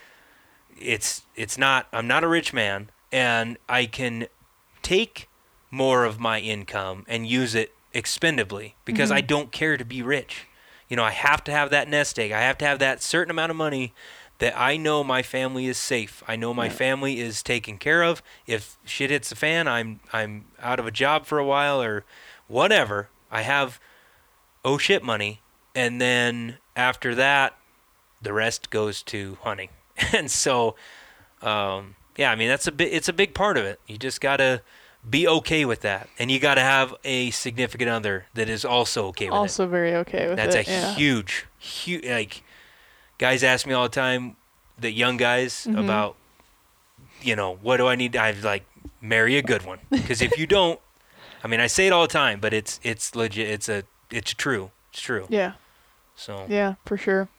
Speaker 3: it's it's not, I'm not a rich man, and I can take more of my income and use it expendably because
Speaker 1: Mhm.
Speaker 3: I don't care to be rich. You know, I have to have that nest egg. I have to have that certain amount of money that I know my family is safe. I know my
Speaker 1: Yeah.
Speaker 3: family is taken care of. If shit hits the fan, I'm I'm out of a job for a while or whatever. I have oh shit money, and then after that, the rest goes to hunting. And so, um, yeah, I mean that's a bit. It's a big part of it. You just gotta be okay with that, and you gotta have a significant other that is also okay with it.
Speaker 1: Also very okay with
Speaker 3: That's
Speaker 1: it.
Speaker 3: a
Speaker 1: yeah.
Speaker 3: huge, huge. Like, guys ask me all the time, the young guys,
Speaker 1: Mhm.
Speaker 3: about, you know, what do I need? I like marry a good one, because if you don't, I mean, I say it all the time, but it's it's legit. It's a it's true. It's true.
Speaker 1: Yeah.
Speaker 3: So
Speaker 1: Yeah, for sure.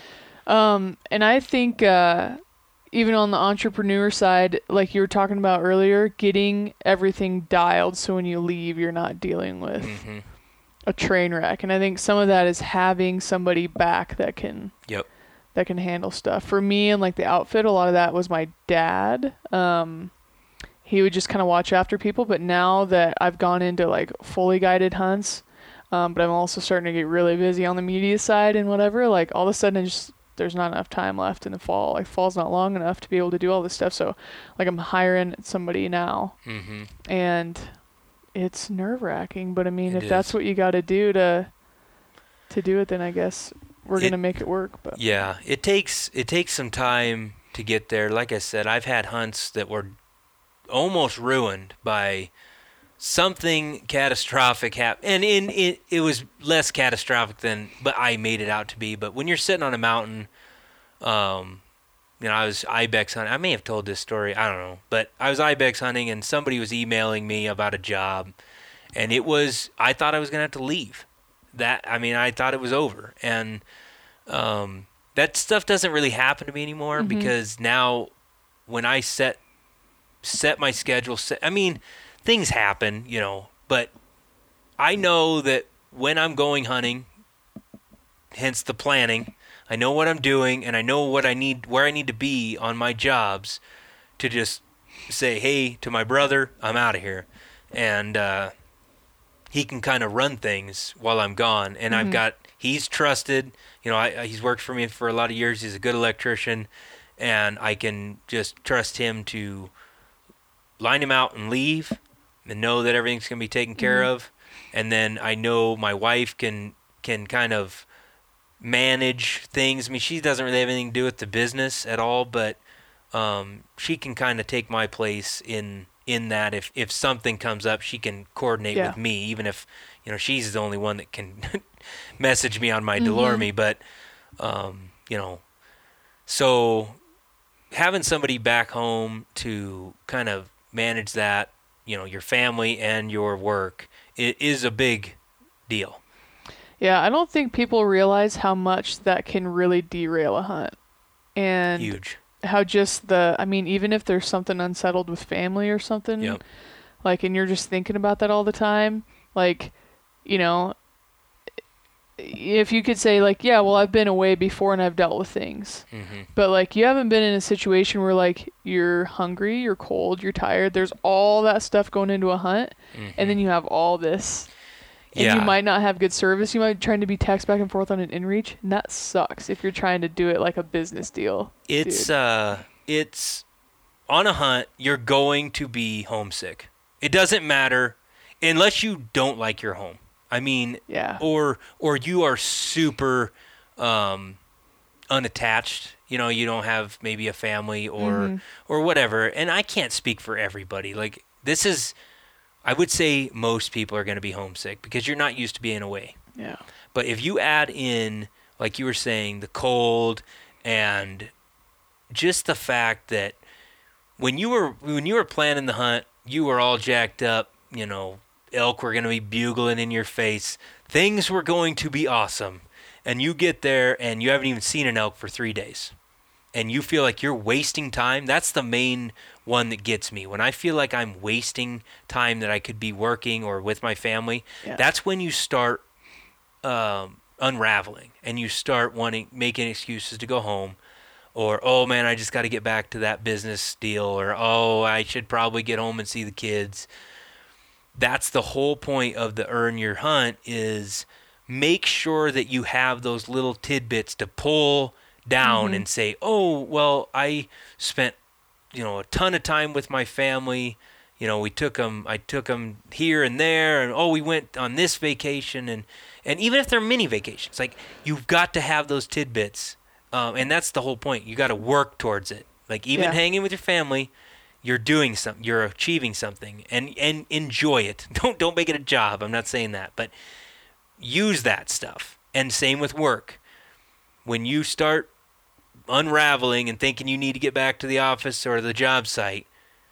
Speaker 1: Um, and I think uh, even on the entrepreneur side, like you were talking about earlier, getting everything dialed so when you leave, you're not dealing with
Speaker 3: hmm
Speaker 1: a train wreck. And I think some of that is having somebody back that can
Speaker 3: Yep.
Speaker 1: that can handle stuff. For me and like the outfit, a lot of that was my dad. Um, he would just kind of watch after people. But now that I've gone into like fully guided hunts, um, but I'm also starting to get really busy on the media side and whatever, like all of a sudden it's just, there's not enough time left in the fall. Like fall's not long enough to be able to do all this stuff. So like I'm hiring somebody now,
Speaker 3: hmm
Speaker 1: and it's nerve wracking. But I mean,
Speaker 3: It
Speaker 1: if that's
Speaker 3: is.
Speaker 1: what you got to do to to do it, then I guess we're
Speaker 3: It-
Speaker 1: gonna make it work. But
Speaker 3: Yeah, it takes it takes some time to get there. Like I said, I've had hunts that were almost ruined by something catastrophic happen, and in it it was less catastrophic than, but I made it out to be. But when you're sitting on a mountain, um, you know, I was ibex hunting. I may have told this story. I don't know, but I was ibex hunting, and somebody was emailing me about a job, and it was I thought I was gonna have to leave. That I mean, I thought it was over, and um, that stuff doesn't really happen to me anymore
Speaker 1: Mhm.
Speaker 3: because now when I set set my schedule, set, I mean, things happen, you know, but I know that when I'm going hunting, hence the planning, I know what I'm doing and I know what I need, where I need to be on my jobs to just say, hey, to my brother, I'm out of here. And uh, he can kind of run things while I'm gone. And I've
Speaker 1: Mhm.
Speaker 3: got, he's trusted, you know, I, he's worked for me for a lot of years. He's a good electrician. And I can just trust him to line him out and leave and know that everything's going to be taken care
Speaker 1: Mhm.
Speaker 3: of. And then I know my wife can can kind of manage things. I mean, she doesn't really have anything to do with the business at all, but um, she can kind of take my place in in that if, if something comes up, she can coordinate
Speaker 1: Yeah.
Speaker 3: with me, even if, you know, she's the only one that can message me on my
Speaker 1: Mhm.
Speaker 3: Delorme. But, um, you know, so having somebody back home to kind of manage that, you know, your family and your work, it is a big deal.
Speaker 1: yeah, I don't think people realize how much that can really derail a hunt. And
Speaker 3: Huge.
Speaker 1: how just the, I mean, even if there's something unsettled with family or something,
Speaker 3: Yep.
Speaker 1: like, and you're just thinking about that all the time, like, you know, if you could say, like, yeah, well, I've been away before and I've dealt with things.
Speaker 3: hmm
Speaker 1: But, like, you haven't been in a situation where, like, you're hungry, you're cold, you're tired. There's all that stuff going into a hunt. And then you have all this. And
Speaker 3: Yeah.
Speaker 1: you might not have good service. You might be trying to be text back and forth on an inReach. And that sucks if you're trying to do it like a business deal.
Speaker 3: It's
Speaker 1: dude.
Speaker 3: uh, it's on a hunt. You're going to be homesick. It doesn't matter unless you don't like your home. I mean,
Speaker 1: Yeah.
Speaker 3: or or you are super um, unattached. You know, you don't have maybe a family or
Speaker 1: Mhm.
Speaker 3: or whatever. And I can't speak for everybody. Like this is I would say most people are going to be homesick because you're not used to being away.
Speaker 1: Yeah.
Speaker 3: But if you add in, like you were saying, the cold and just the fact that when you were when you were planning the hunt, you were all jacked up, you know, elk were going to be bugling in your face. Things were going to be awesome. And you get there and you haven't even seen an elk for three days. And you feel like you're wasting time. That's the main one that gets me. When I feel like I'm wasting time that I could be working or with my family,
Speaker 1: Yeah.
Speaker 3: that's when you start um, unraveling and you start wanting making excuses to go home. Or, oh, man, I just got to get back to that business deal. Or, oh, I should probably get home and see the kids. That's the whole point of the Earn Your Hunt is make sure that you have those little tidbits to pull down
Speaker 1: Mm-hmm.
Speaker 3: and say, oh, well, I spent, you know, a ton of time with my family. You know, we took them, I took them here and there. And, oh, we went on this vacation. And, and even if they're mini vacations, like you've got to have those tidbits. Um, and that's the whole point. You got to work towards it. Like even
Speaker 1: Yeah.
Speaker 3: hanging with your family, you're doing something. You're achieving something, and and enjoy it. Don't don't make it a job. I'm not saying that, but use that stuff. And same with work. When you start unraveling and thinking you need to get back to the office or the job site,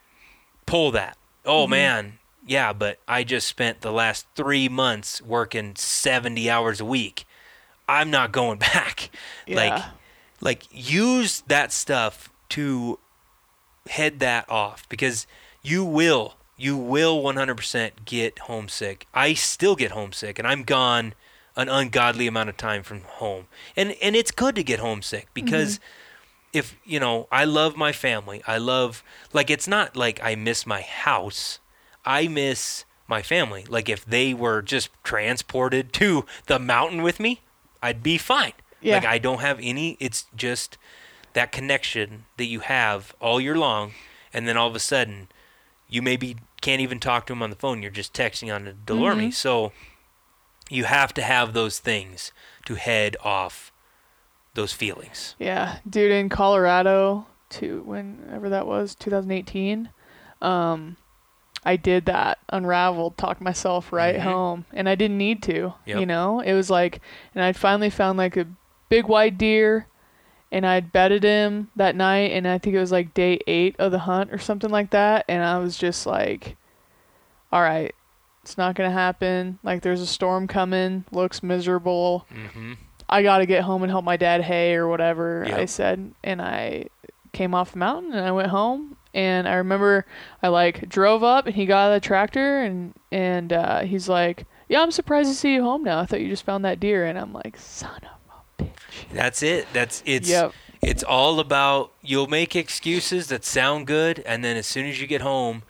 Speaker 3: pull that. Oh
Speaker 1: Mm-hmm.
Speaker 3: man, yeah, but I just spent the last three months working seventy hours a week. I'm not going back. Like.
Speaker 1: Yeah.
Speaker 3: Like, use that stuff to head that off because you will, you will one hundred percent get homesick. I still get homesick, and I'm gone an ungodly amount of time from home. And and it's good to get homesick because if, you know, I love my family. I love, like, it's not like I miss my house. I miss my family. Like, if they were just transported to the mountain with me, I'd be fine.
Speaker 1: Yeah.
Speaker 3: Like I don't have any, it's just that connection that you have all year long. And then all of a sudden you maybe can't even talk to them on the phone. You're just texting on the Delorme.
Speaker 1: Mhm.
Speaker 3: So you have to have those things to head off those feelings.
Speaker 1: Yeah, dude, in Colorado, to whenever that was, twenty eighteen, um, I did that, unraveled, talked myself right
Speaker 3: Mhm.
Speaker 1: home, and I didn't need to,
Speaker 3: Yep.
Speaker 1: you know? It was like, and I'd finally found like a big white deer, and I'd bedded him that night, and I think it was like day eight of the hunt or something like that, and I was just like, all right, it's not going to happen. Like, there's a storm coming, looks miserable.
Speaker 3: Mm-hmm.
Speaker 1: I got to get home and help my dad hay or whatever
Speaker 3: Yep.
Speaker 1: I said. And I came off the mountain and I went home. And I remember I like drove up and he got out of the tractor and, and uh, he's like, yeah, I'm surprised to see you home now. I thought you just found that deer. And I'm like, son of a bitch.
Speaker 3: That's it. That's it's
Speaker 1: Yep.
Speaker 3: it's all about you'll make excuses that sound good and then as soon as you get home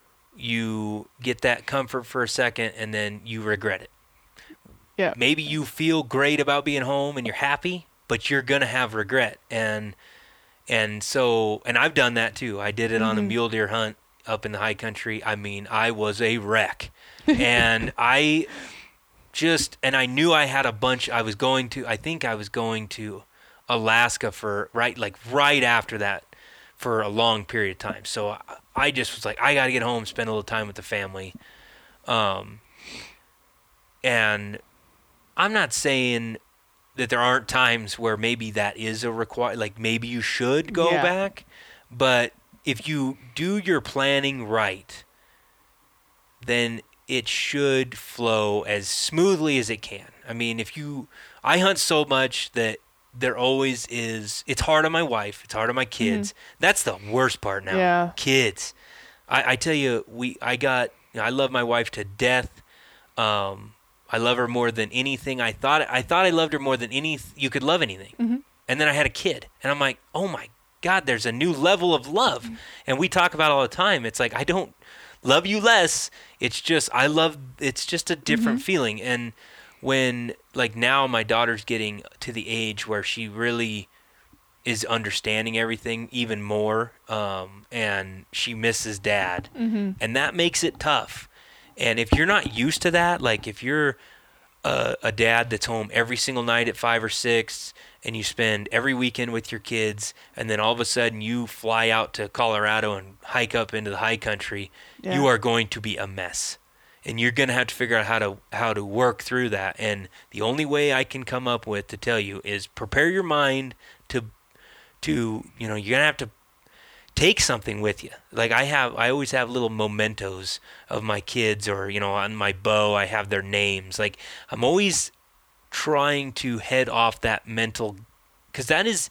Speaker 3: you get that comfort for a second and then you regret it.
Speaker 1: Yeah.
Speaker 3: Maybe you feel great about being home and you're happy, but you're going to have regret. And and so and I've done that too. I did it on a
Speaker 1: Mhm.
Speaker 3: mule deer hunt up in the high country. I mean, I was a wreck. And I just and I knew I had a bunch I was going to I think I was going to Alaska for right like right after that for a long period of time. So I, I just was like I got to get home, spend a little time with the family. Um and I'm not saying that there aren't times where maybe that is a require like maybe you should go
Speaker 1: Yeah.
Speaker 3: back, but if you do your planning right, then it should flow as smoothly as it can. I mean, if you I hunt so much that there always is it's hard on my wife, it's hard on my kids. That's the worst part now.
Speaker 1: Yeah.
Speaker 3: Kids. I, I tell you, we I got you know, I love my wife to death. Um I love her more than anything. I thought I thought I loved her more than any you could love anything.
Speaker 1: Mhm.
Speaker 3: And then I had a kid, and I'm like, oh my God, there's a new level of love. And we talk about it all the time. It's like I don't love you less. It's just I love. It's just a different feeling. And when like now my daughter's getting to the age where she really is understanding everything even more, um, and she misses dad,
Speaker 1: Mhm.
Speaker 3: and that makes it tough. And if you're not used to that, like if you're a, a dad that's home every single night at five or six, and you spend every weekend with your kids, and then all of a sudden you fly out to Colorado and hike up into the high country,
Speaker 1: Yeah.
Speaker 3: you are going to be a mess. And you're going to have to figure out how to how to work through that. And the only way I can come up with to tell you is prepare your mind to, to you know, you're going to have to take something with you. Like I have, I always have little mementos of my kids, or, you know, on my bow, I have their names. Like I'm always trying to head off that mental, because that is,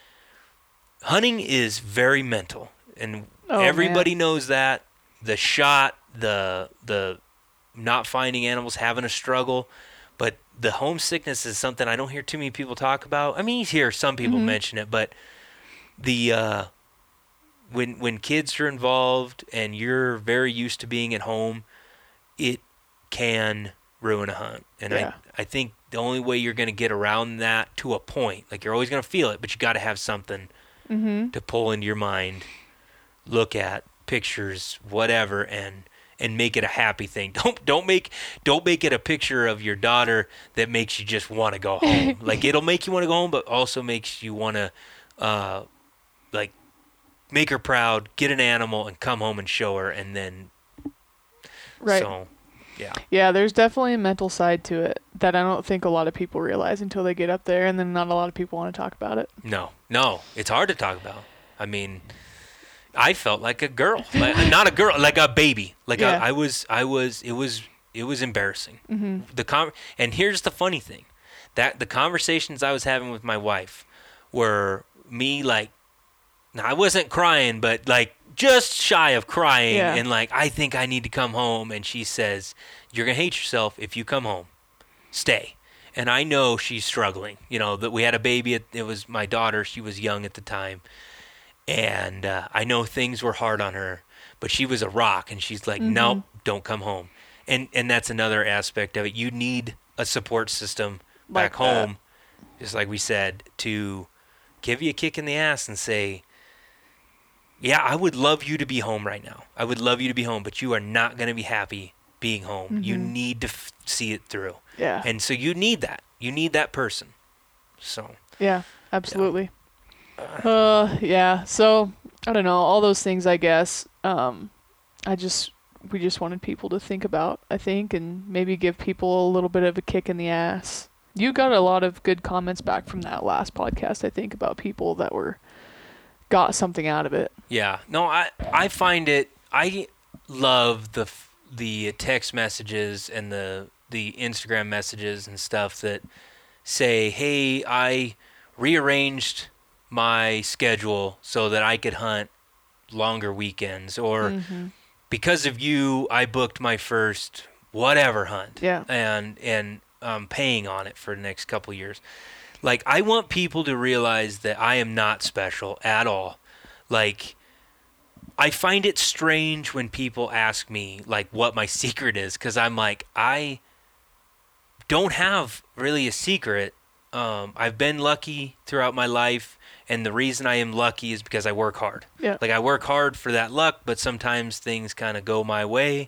Speaker 3: hunting is very mental. And
Speaker 1: Oh,
Speaker 3: everybody
Speaker 1: man.
Speaker 3: knows that. The shot, the, the, not finding animals, having a struggle, but the homesickness is something I don't hear too many people talk about. I mean, you hear some people
Speaker 1: Mhm.
Speaker 3: mention it, but the uh, when when kids are involved and you're very used to being at home, it can ruin a hunt. And
Speaker 1: Yeah.
Speaker 3: I I think the only way you're going to get around that to a point, like you're always going to feel it, but you got to have something
Speaker 1: Mm-hmm.
Speaker 3: to pull into your mind, look at pictures, whatever, and and make it a happy thing. Don't don't make don't make it a picture of your daughter that makes you just want to go home. Like it'll make you want to go home, but also makes you want to, uh, like, make her proud, get an animal, and come home and show her, and then
Speaker 1: Right.
Speaker 3: So, yeah,
Speaker 1: Yeah, there's definitely a mental side to it that I don't think a lot of people realize until they get up there, and then not a lot of people want to talk about it.
Speaker 3: no, no, it's hard to talk about. I mean, I felt like a girl, like, not a girl, like a baby. Like
Speaker 1: Yeah.
Speaker 3: I, I was, I was, it was, it was embarrassing.
Speaker 1: Mm-hmm.
Speaker 3: The con- and here's the funny thing, that the conversations I was having with my wife were me like, now I wasn't crying, but like just shy of crying,
Speaker 1: Yeah.
Speaker 3: and like I think I need to come home. And she says, "You're gonna hate yourself if you come home. Stay." And I know she's struggling. You know that we had a baby. It, it was my daughter. She was young at the time. And uh, I know things were hard on her, but she was a rock, and she's like,
Speaker 1: Mhm.
Speaker 3: "Nope, don't come home." And and that's another aspect of it. You need a support system back
Speaker 1: Like that.
Speaker 3: home, just like we said, to give you a kick in the ass and say, "Yeah, I would love you to be home right now. I would love you to be home, but you are not going to be happy being home. You
Speaker 1: Mhm.
Speaker 3: need to f- see it through."
Speaker 1: Yeah.
Speaker 3: And so you need that. You need that person. So
Speaker 1: Yeah, absolutely. Uh, yeah. So I don't know, all those things, I guess. Um, I just we just wanted people to think about, I think, and maybe give people a little bit of a kick in the ass. You got a lot of good comments back from that last podcast, I think, about people that were got something out of it.
Speaker 3: yeah, no, I I find it. I love the f- the text messages and the the Instagram messages and stuff that say, "Hey, I rearranged my schedule so that I could hunt longer weekends," or
Speaker 1: Mhm.
Speaker 3: "Because of you, I booked my first whatever hunt."
Speaker 1: Yeah.
Speaker 3: And and um, paying on it for the next couple years. Like, I want people to realize that I am not special at all. Like, I find it strange when people ask me, like, what my secret is, because I'm like, I don't have really a secret. Um, I've been lucky throughout my life, and the reason I am lucky is because I work hard.
Speaker 1: Yeah.
Speaker 3: Like, I work hard for that luck, but sometimes things kind of go my way,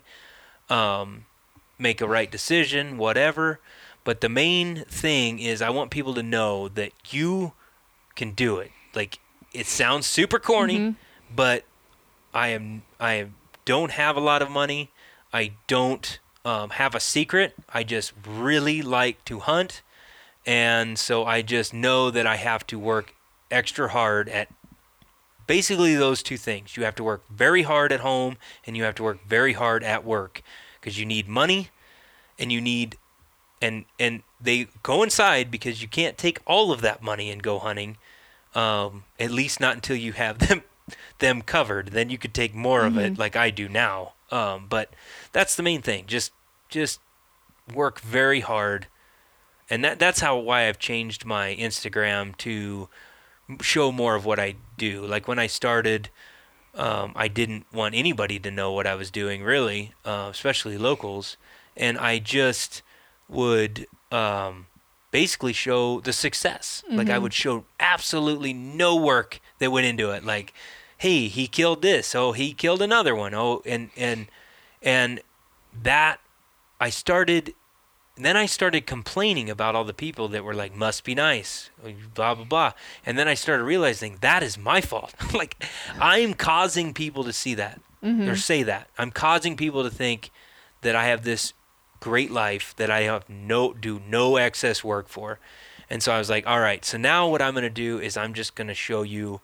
Speaker 3: um, make a right decision, whatever. But the main thing is I want people to know that you can do it. Like, it sounds super corny,
Speaker 1: Mhm.
Speaker 3: but I am I don't have a lot of money. I don't um, have a secret. I just really like to hunt, and so I just know that I have to work extra hard at basically those two things. You have to work very hard at home, and you have to work very hard at work, because you need money, and you need and and they coincide, because you can't take all of that money and go hunting. Um, at least not until you have them them covered. Then you could take more of it,
Speaker 1: Mhm.
Speaker 3: like I do now. Um, but that's the main thing. Just just work very hard, and that that's how why I've changed my Instagram to show more of what I do. Like, when I started, um, I didn't want anybody to know what I was doing, really, uh, especially locals, and I just would um, basically show the success. Like, I
Speaker 1: Mhm.
Speaker 3: would show absolutely no work that went into it. Like, hey, he killed this. Oh, he killed another one. Oh, and and and that I started And then I started complaining about all the people that were like, must be nice, blah, blah, blah. And then I started realizing that is my fault. Like, I'm causing people to see that
Speaker 1: Mm-hmm.
Speaker 3: or say that. I'm causing people to think that I have this great life that I have no do no excess work for. And so I was like, all right, so now what I'm going to do is I'm just going to show you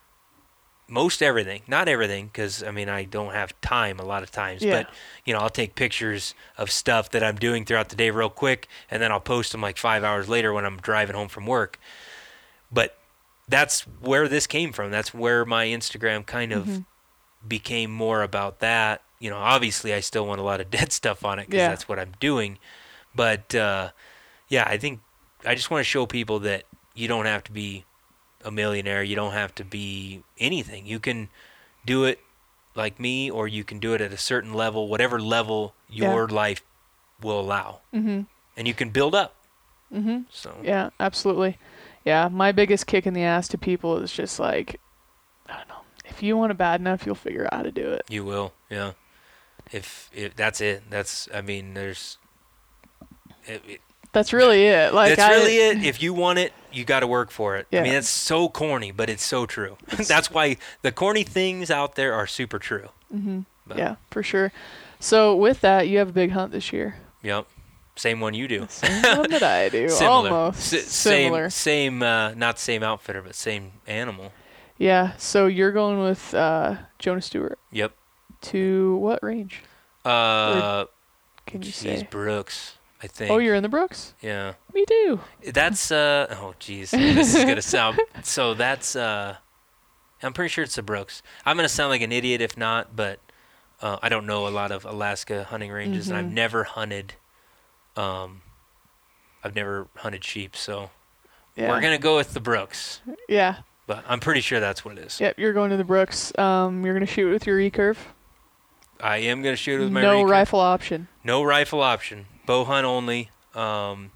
Speaker 3: most everything, not everything, because I mean I don't have time a lot of times,
Speaker 1: Yeah.
Speaker 3: but you know I'll take pictures of stuff that I'm doing throughout the day real quick, and then I'll post them like five hours later when I'm driving home from work. But that's where this came from. That's where my Instagram kind of
Speaker 1: Mhm.
Speaker 3: became more about that. You know, obviously I still want a lot of dead stuff on it because
Speaker 1: Yeah.
Speaker 3: that's what I'm doing. But uh, yeah, I think I just want to show people that you don't have to be a millionaire. You don't have to be anything. You can do it like me, or you can do it at a certain level, whatever level your life will allow.
Speaker 1: Mm-hmm.
Speaker 3: And you can build up.
Speaker 1: Mm-hmm.
Speaker 3: So
Speaker 1: Yeah, absolutely. Yeah, my biggest kick in the ass to people is just like, I don't know. If you want it bad enough, you'll figure out how to do it.
Speaker 3: you will, yeah. If, if that's it, that's, I mean, there's, it, it,
Speaker 1: That's really it. Like
Speaker 3: that's
Speaker 1: I,
Speaker 3: really it. If you want it, you got to work for it.
Speaker 1: Yeah.
Speaker 3: I mean, that's so corny, but it's so true. That's why the corny things out there are super true.
Speaker 1: Mm-hmm.
Speaker 3: But,
Speaker 1: Yeah, for sure. So with that, you have a big hunt this year.
Speaker 3: Yep. Same one you do.
Speaker 1: Same one that I do.
Speaker 3: Similar.
Speaker 1: Almost
Speaker 3: S-
Speaker 1: similar.
Speaker 3: Same, same uh, not same outfitter, but same animal.
Speaker 1: Yeah. So you're going with uh, Jonah Stewart
Speaker 3: Yep.
Speaker 1: to what range?
Speaker 3: Uh,
Speaker 1: Can you
Speaker 3: geez,
Speaker 1: say?
Speaker 3: Brooks, I think.
Speaker 1: Oh, you're in the Brooks.
Speaker 3: Yeah.
Speaker 1: Me too.
Speaker 3: That's, uh, oh, geez. This is going to sound, so that's, uh, I'm pretty sure it's the Brooks. I'm going to sound like an idiot if not, but uh, I don't know a lot of Alaska hunting ranges, and I've
Speaker 1: Mhm.
Speaker 3: never hunted, um, I've never hunted sheep, so
Speaker 1: Yeah.
Speaker 3: we're going to go with the Brooks.
Speaker 1: Yeah.
Speaker 3: But I'm pretty sure that's what it is.
Speaker 1: Yep. You're going to the Brooks. Um, you're gonna shoot with your recurve.
Speaker 3: I am going to shoot with my
Speaker 1: No
Speaker 3: recurve.
Speaker 1: rifle option.
Speaker 3: No rifle option. Bow hunt only. Um,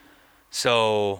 Speaker 3: so,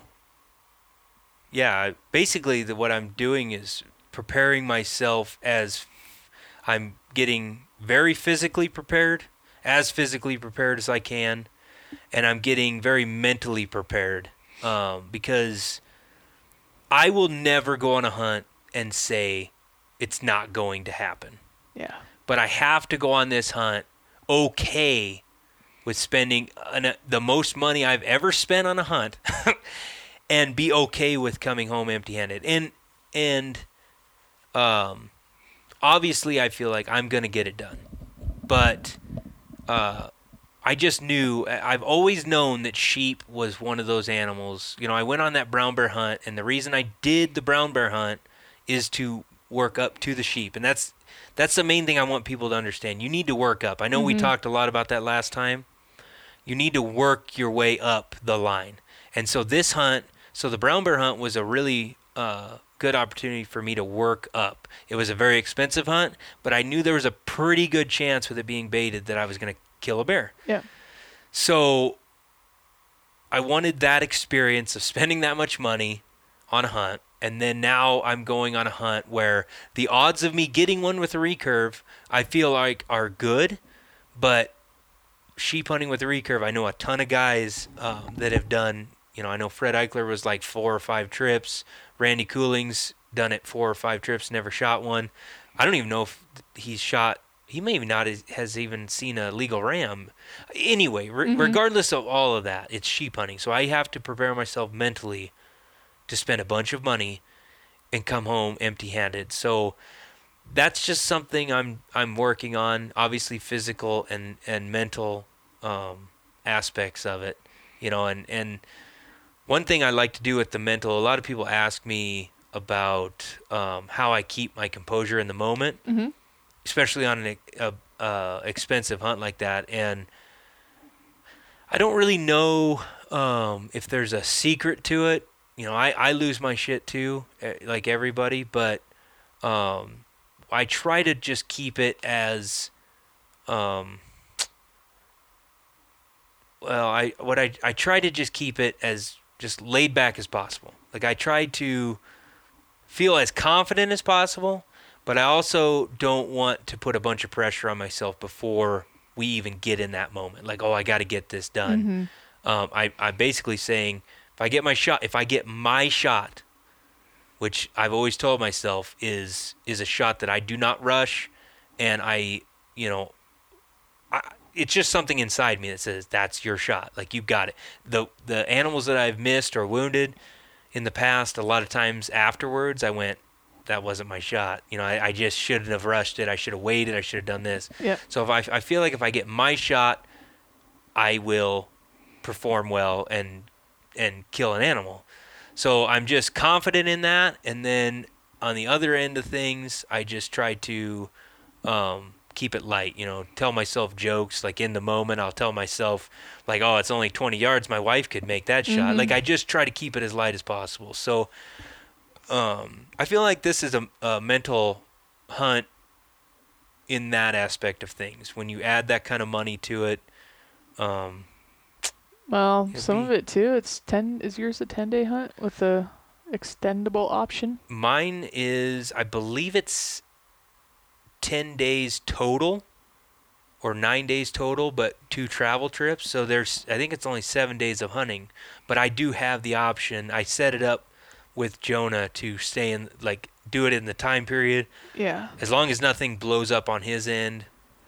Speaker 3: yeah, basically the, what I'm doing is preparing myself as I'm getting very physically prepared, as physically prepared as I can, and I'm getting very mentally prepared um, because I will never go on a hunt and say it's not going to happen.
Speaker 1: Yeah.
Speaker 3: But I have to go on this hunt okay with spending an, the most money I've ever spent on a hunt and be okay with coming home empty-handed. And and um, obviously I feel like I'm going to get it done. But uh, I just knew, I've always known that sheep was one of those animals. You know, I went on that brown bear hunt, and the reason I did the brown bear hunt is to work up to the sheep. And that's That's the main thing I want people to understand. You need to work up. I know we
Speaker 1: Mhm.
Speaker 3: talked a lot about that last time. You need to work your way up the line. And so this hunt, so the brown bear hunt was a really uh, good opportunity for me to work up. It was a very expensive hunt, but I knew there was a pretty good chance with it being baited that I was going to kill a bear.
Speaker 1: Yeah.
Speaker 3: So I wanted that experience of spending that much money on a hunt. And then now I'm going on a hunt where the odds of me getting one with a recurve, I feel like are good. But sheep hunting with a recurve, I know a ton of guys um, that have done, you know, I know Fred Eichler was like four or five trips. Randy Cooling's done it four or five trips, never shot one. I don't even know if he's shot, he may even not has even seen a legal ram. Anyway, re-
Speaker 1: Mhm.
Speaker 3: regardless of all of that, it's sheep hunting. So I have to prepare myself mentally to spend a bunch of money and come home empty-handed. So that's just something I'm I'm working on. Obviously, physical and and mental um, aspects of it, you know. And and one thing I like to do with the mental, a lot of people ask me about um, how I keep my composure in the moment,
Speaker 1: Mm-hmm.
Speaker 3: especially on an a, uh, expensive hunt like that. And I don't really know um, if there's a secret to it. You know, I, I lose my shit too, eh, like everybody, but um, I try to just keep it as, um, well, I what I I try to just keep it as just laid back as possible. Like I try to feel as confident as possible, but I also don't want to put a bunch of pressure on myself before we even get in that moment. Like, oh, I got to get this done.
Speaker 1: Mm-hmm.
Speaker 3: Um, I, I'm basically saying if I get my shot, if I get my shot, which I've always told myself is is a shot that I do not rush, and I, you know, I, it's just something inside me that says that's your shot. Like, you got it. The the animals that I've missed or wounded in the past, a lot of times afterwards, I went, that wasn't my shot. You know, I, I just shouldn't have rushed it. I should have waited. I should have done this.
Speaker 1: Yep.
Speaker 3: So if I, I feel like if I get my shot, I will perform well and and kill an animal. So I'm just confident in that. And then on the other end of things, I just try to um, keep it light. You know, tell myself jokes. Like, in the moment, I'll tell myself, like, oh, it's only twenty yards. My wife could make that shot.
Speaker 1: Mm-hmm.
Speaker 3: Like, I just try to keep it as light as possible. So um, I feel like this is a, a mental hunt in that aspect of things. When you add that kind of money to it, um,
Speaker 1: Well,
Speaker 3: It'd
Speaker 1: some
Speaker 3: be-
Speaker 1: of it too. It's ten. Is yours a ten day hunt with the extendable option?
Speaker 3: mine is, I believe it's ten days total or nine days total, but two travel trips. So there's, I think it's only seven days of hunting, but I do have the option. I set it up with Jonah to stay in, like, do it in the time period,
Speaker 1: Yeah.
Speaker 3: as long as nothing blows up on his end,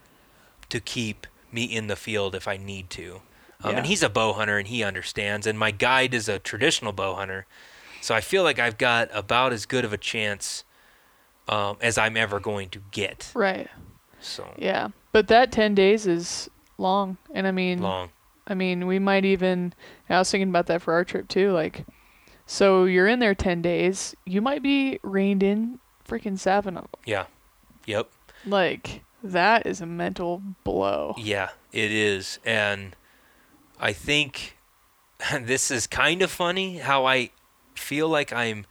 Speaker 3: to keep me in the field if I need to. Um,
Speaker 1: Yeah.
Speaker 3: And he's a bow hunter and he understands. And my guide is a traditional bow hunter. So I feel like I've got about as good of a chance um, as I'm ever going to get.
Speaker 1: Right.
Speaker 3: So
Speaker 1: Yeah. But that ten days is long, and I mean,
Speaker 3: long.
Speaker 1: I mean, we might even. I was thinking about that for our trip too. Like, so you're in there ten days. You might be reined in freaking seven of them.
Speaker 3: Yeah. Yep.
Speaker 1: Like, that is a mental blow.
Speaker 3: Yeah, it is. And I think this is kind of funny how I feel like I'm,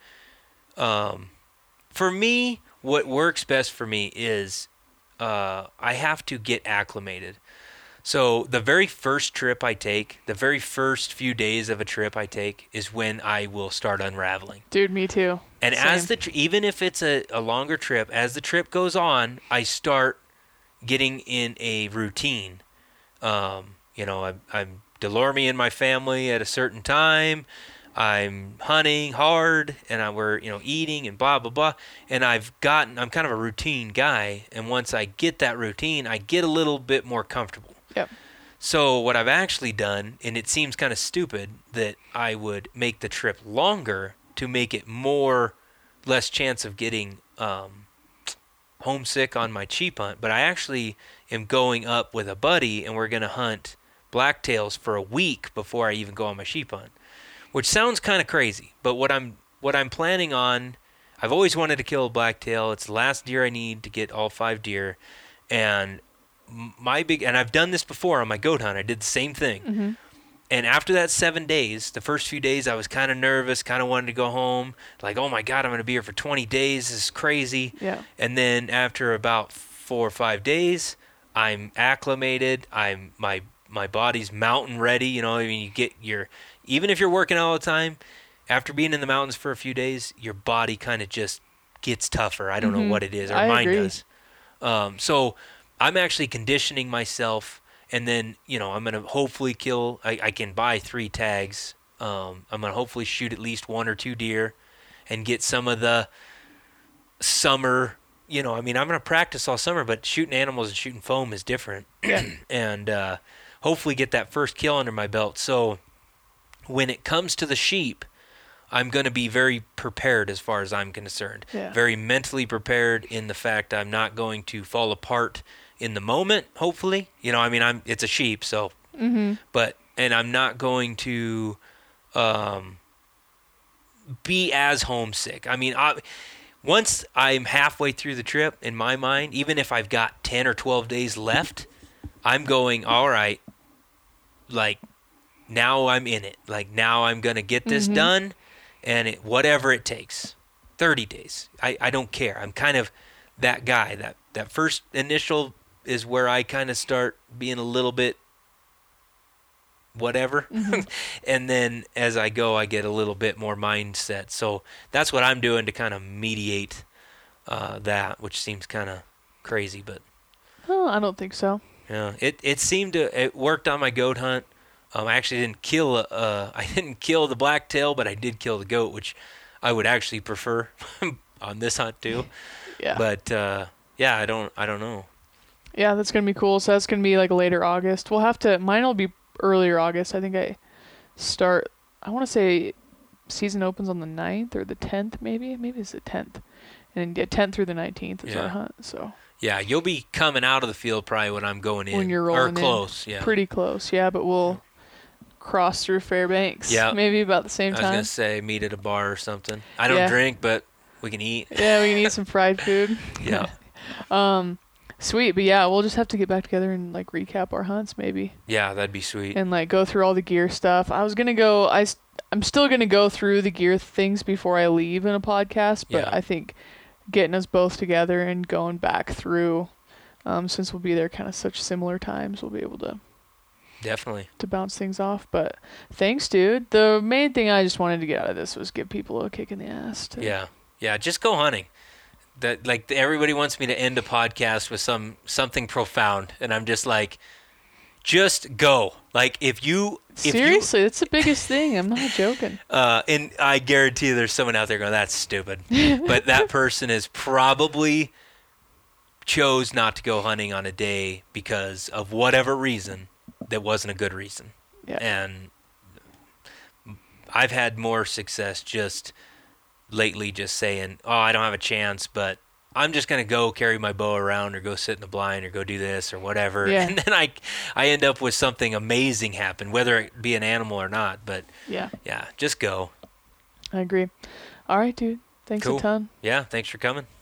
Speaker 3: um, for me, what works best for me is uh, I have to get acclimated. So the very first trip I take, the very first few days of a trip I take is when I will start unraveling.
Speaker 1: Dude, me too.
Speaker 3: And as
Speaker 1: Same.
Speaker 3: the tr- even if it's a, a longer trip, as the trip goes on, I start getting in a routine. Um, you know, I'm, I'm Delorme and my family at a certain time. I'm hunting hard, and I we're you know eating and blah blah blah. And I've gotten I'm kind of a routine guy, and once I get that routine, I get a little bit more comfortable.
Speaker 1: Yep.
Speaker 3: So what I've actually done, and it seems kind of stupid that I would make the trip longer to make it more less chance of getting um, homesick on my cheap hunt, but I actually am going up with a buddy, and we're going to hunt blacktails for a week before I even go on my sheep hunt, which sounds kind of crazy. But what I'm what I'm planning on, I've always wanted to kill a blacktail. It's the last deer I need to get all five deer, and my big and I've done this before on my goat hunt. I did the same thing.
Speaker 1: Mm-hmm.
Speaker 3: And after that seven days, the first few days I was kind of nervous, kind of wanted to go home. Like, oh my God, I'm going to be here for twenty days. This is crazy.
Speaker 1: Yeah.
Speaker 3: And then after about four or five days, I'm acclimated. I'm my my body's mountain ready. You know, I mean, you get your even if you're working all the time, after being in the mountains for a few days, your body kind of just gets tougher. I don't
Speaker 1: Mhm.
Speaker 3: know what it is, or
Speaker 1: I
Speaker 3: mine
Speaker 1: agree.
Speaker 3: does. Um, so I'm actually conditioning myself. And then, you know, I'm going to hopefully kill, I, I can buy three tags. Um, I'm going to hopefully shoot at least one or two deer and get some of the summer, you know, I mean, I'm going to practice all summer, but shooting animals and shooting foam is different.
Speaker 1: Yeah.
Speaker 3: and uh, hopefully get that first kill under my belt. So when it comes to the sheep, I'm going to be very prepared as far as I'm concerned.
Speaker 1: Yeah.
Speaker 3: Very mentally prepared in the fact I'm not going to fall apart in the moment, hopefully. You know, I mean, I'm it's a sheep, so
Speaker 1: Mm-hmm.
Speaker 3: but and I'm not going to um be as homesick. I mean, I once I'm halfway through the trip, in my mind, even if I've got ten or twelve days left, I'm going, all right, like now I'm in it. Like now I'm going to get this
Speaker 1: Mhm.
Speaker 3: done, and it, whatever it takes. thirty days. I, I don't care. I'm kind of that guy. That that first initial is where I kind of start being a little bit whatever.
Speaker 1: Mhm.
Speaker 3: And then as I go, I get a little bit more mindset. So that's what I'm doing to kind of mediate uh, that, which seems kind of crazy, but
Speaker 1: Oh, I don't think so.
Speaker 3: yeah, it, it seemed to, it worked on my goat hunt. Um, I actually didn't kill uh I didn't kill the blacktail, but I did kill the goat, which I would actually prefer on this hunt too.
Speaker 1: Yeah.
Speaker 3: But uh, yeah, I don't I don't know.
Speaker 1: Yeah, that's gonna be cool. So that's gonna be like later August. We'll have to. Mine will be earlier August. I think I start. I want to say season opens on the ninth or the tenth, maybe. Maybe it's the tenth, and yeah, tenth through the nineteenth is
Speaker 3: Yeah.
Speaker 1: our hunt. So
Speaker 3: Yeah, you'll be coming out of the field probably when I'm going in.
Speaker 1: when you're
Speaker 3: or
Speaker 1: rolling
Speaker 3: close.
Speaker 1: in,
Speaker 3: Yeah.
Speaker 1: pretty close. Yeah, but we'll cross through Fairbanks.
Speaker 3: Yeah.
Speaker 1: maybe about the same
Speaker 3: I was
Speaker 1: time.
Speaker 3: gonna say meet at a bar or something. I don't
Speaker 1: Yeah.
Speaker 3: drink, but we can eat.
Speaker 1: Yeah, we can eat some fried food.
Speaker 3: Yeah.
Speaker 1: Um, sweet. But yeah, we'll just have to get back together and like recap our hunts maybe.
Speaker 3: Yeah, that'd be sweet.
Speaker 1: And like go through all the gear stuff. I was gonna go. I s- I'm still gonna go through the gear things before I leave in a podcast. But
Speaker 3: Yeah.
Speaker 1: I think getting us both together and going back through, um, since we'll be there kind of such similar times, we'll be able to
Speaker 3: Definitely.
Speaker 1: to bounce things off. But thanks, dude. The main thing I just wanted to get out of this was give people a kick in the ass. To,
Speaker 3: Yeah. Yeah, just go hunting. That like everybody wants me to end a podcast with some something profound, and I'm just like, just go. Like if you if
Speaker 1: Seriously, that's the biggest thing. I'm not joking.
Speaker 3: you uh and I guarantee there's someone out there going, that's stupid. But that person is probably chose not to go hunting on a day because of whatever reason that wasn't a good reason.
Speaker 1: Yeah.
Speaker 3: And I've had more success just lately just saying, oh, I don't have a chance, but I'm just going to go carry my bow around or go sit in the blind or go do this or whatever.
Speaker 1: Yeah.
Speaker 3: And then I, I end up with something amazing happen, whether it be an animal or not. But
Speaker 1: Yeah,
Speaker 3: yeah, just go.
Speaker 1: I agree. All right, dude. Thanks
Speaker 3: Cool.
Speaker 1: a ton.
Speaker 3: Yeah, thanks for coming.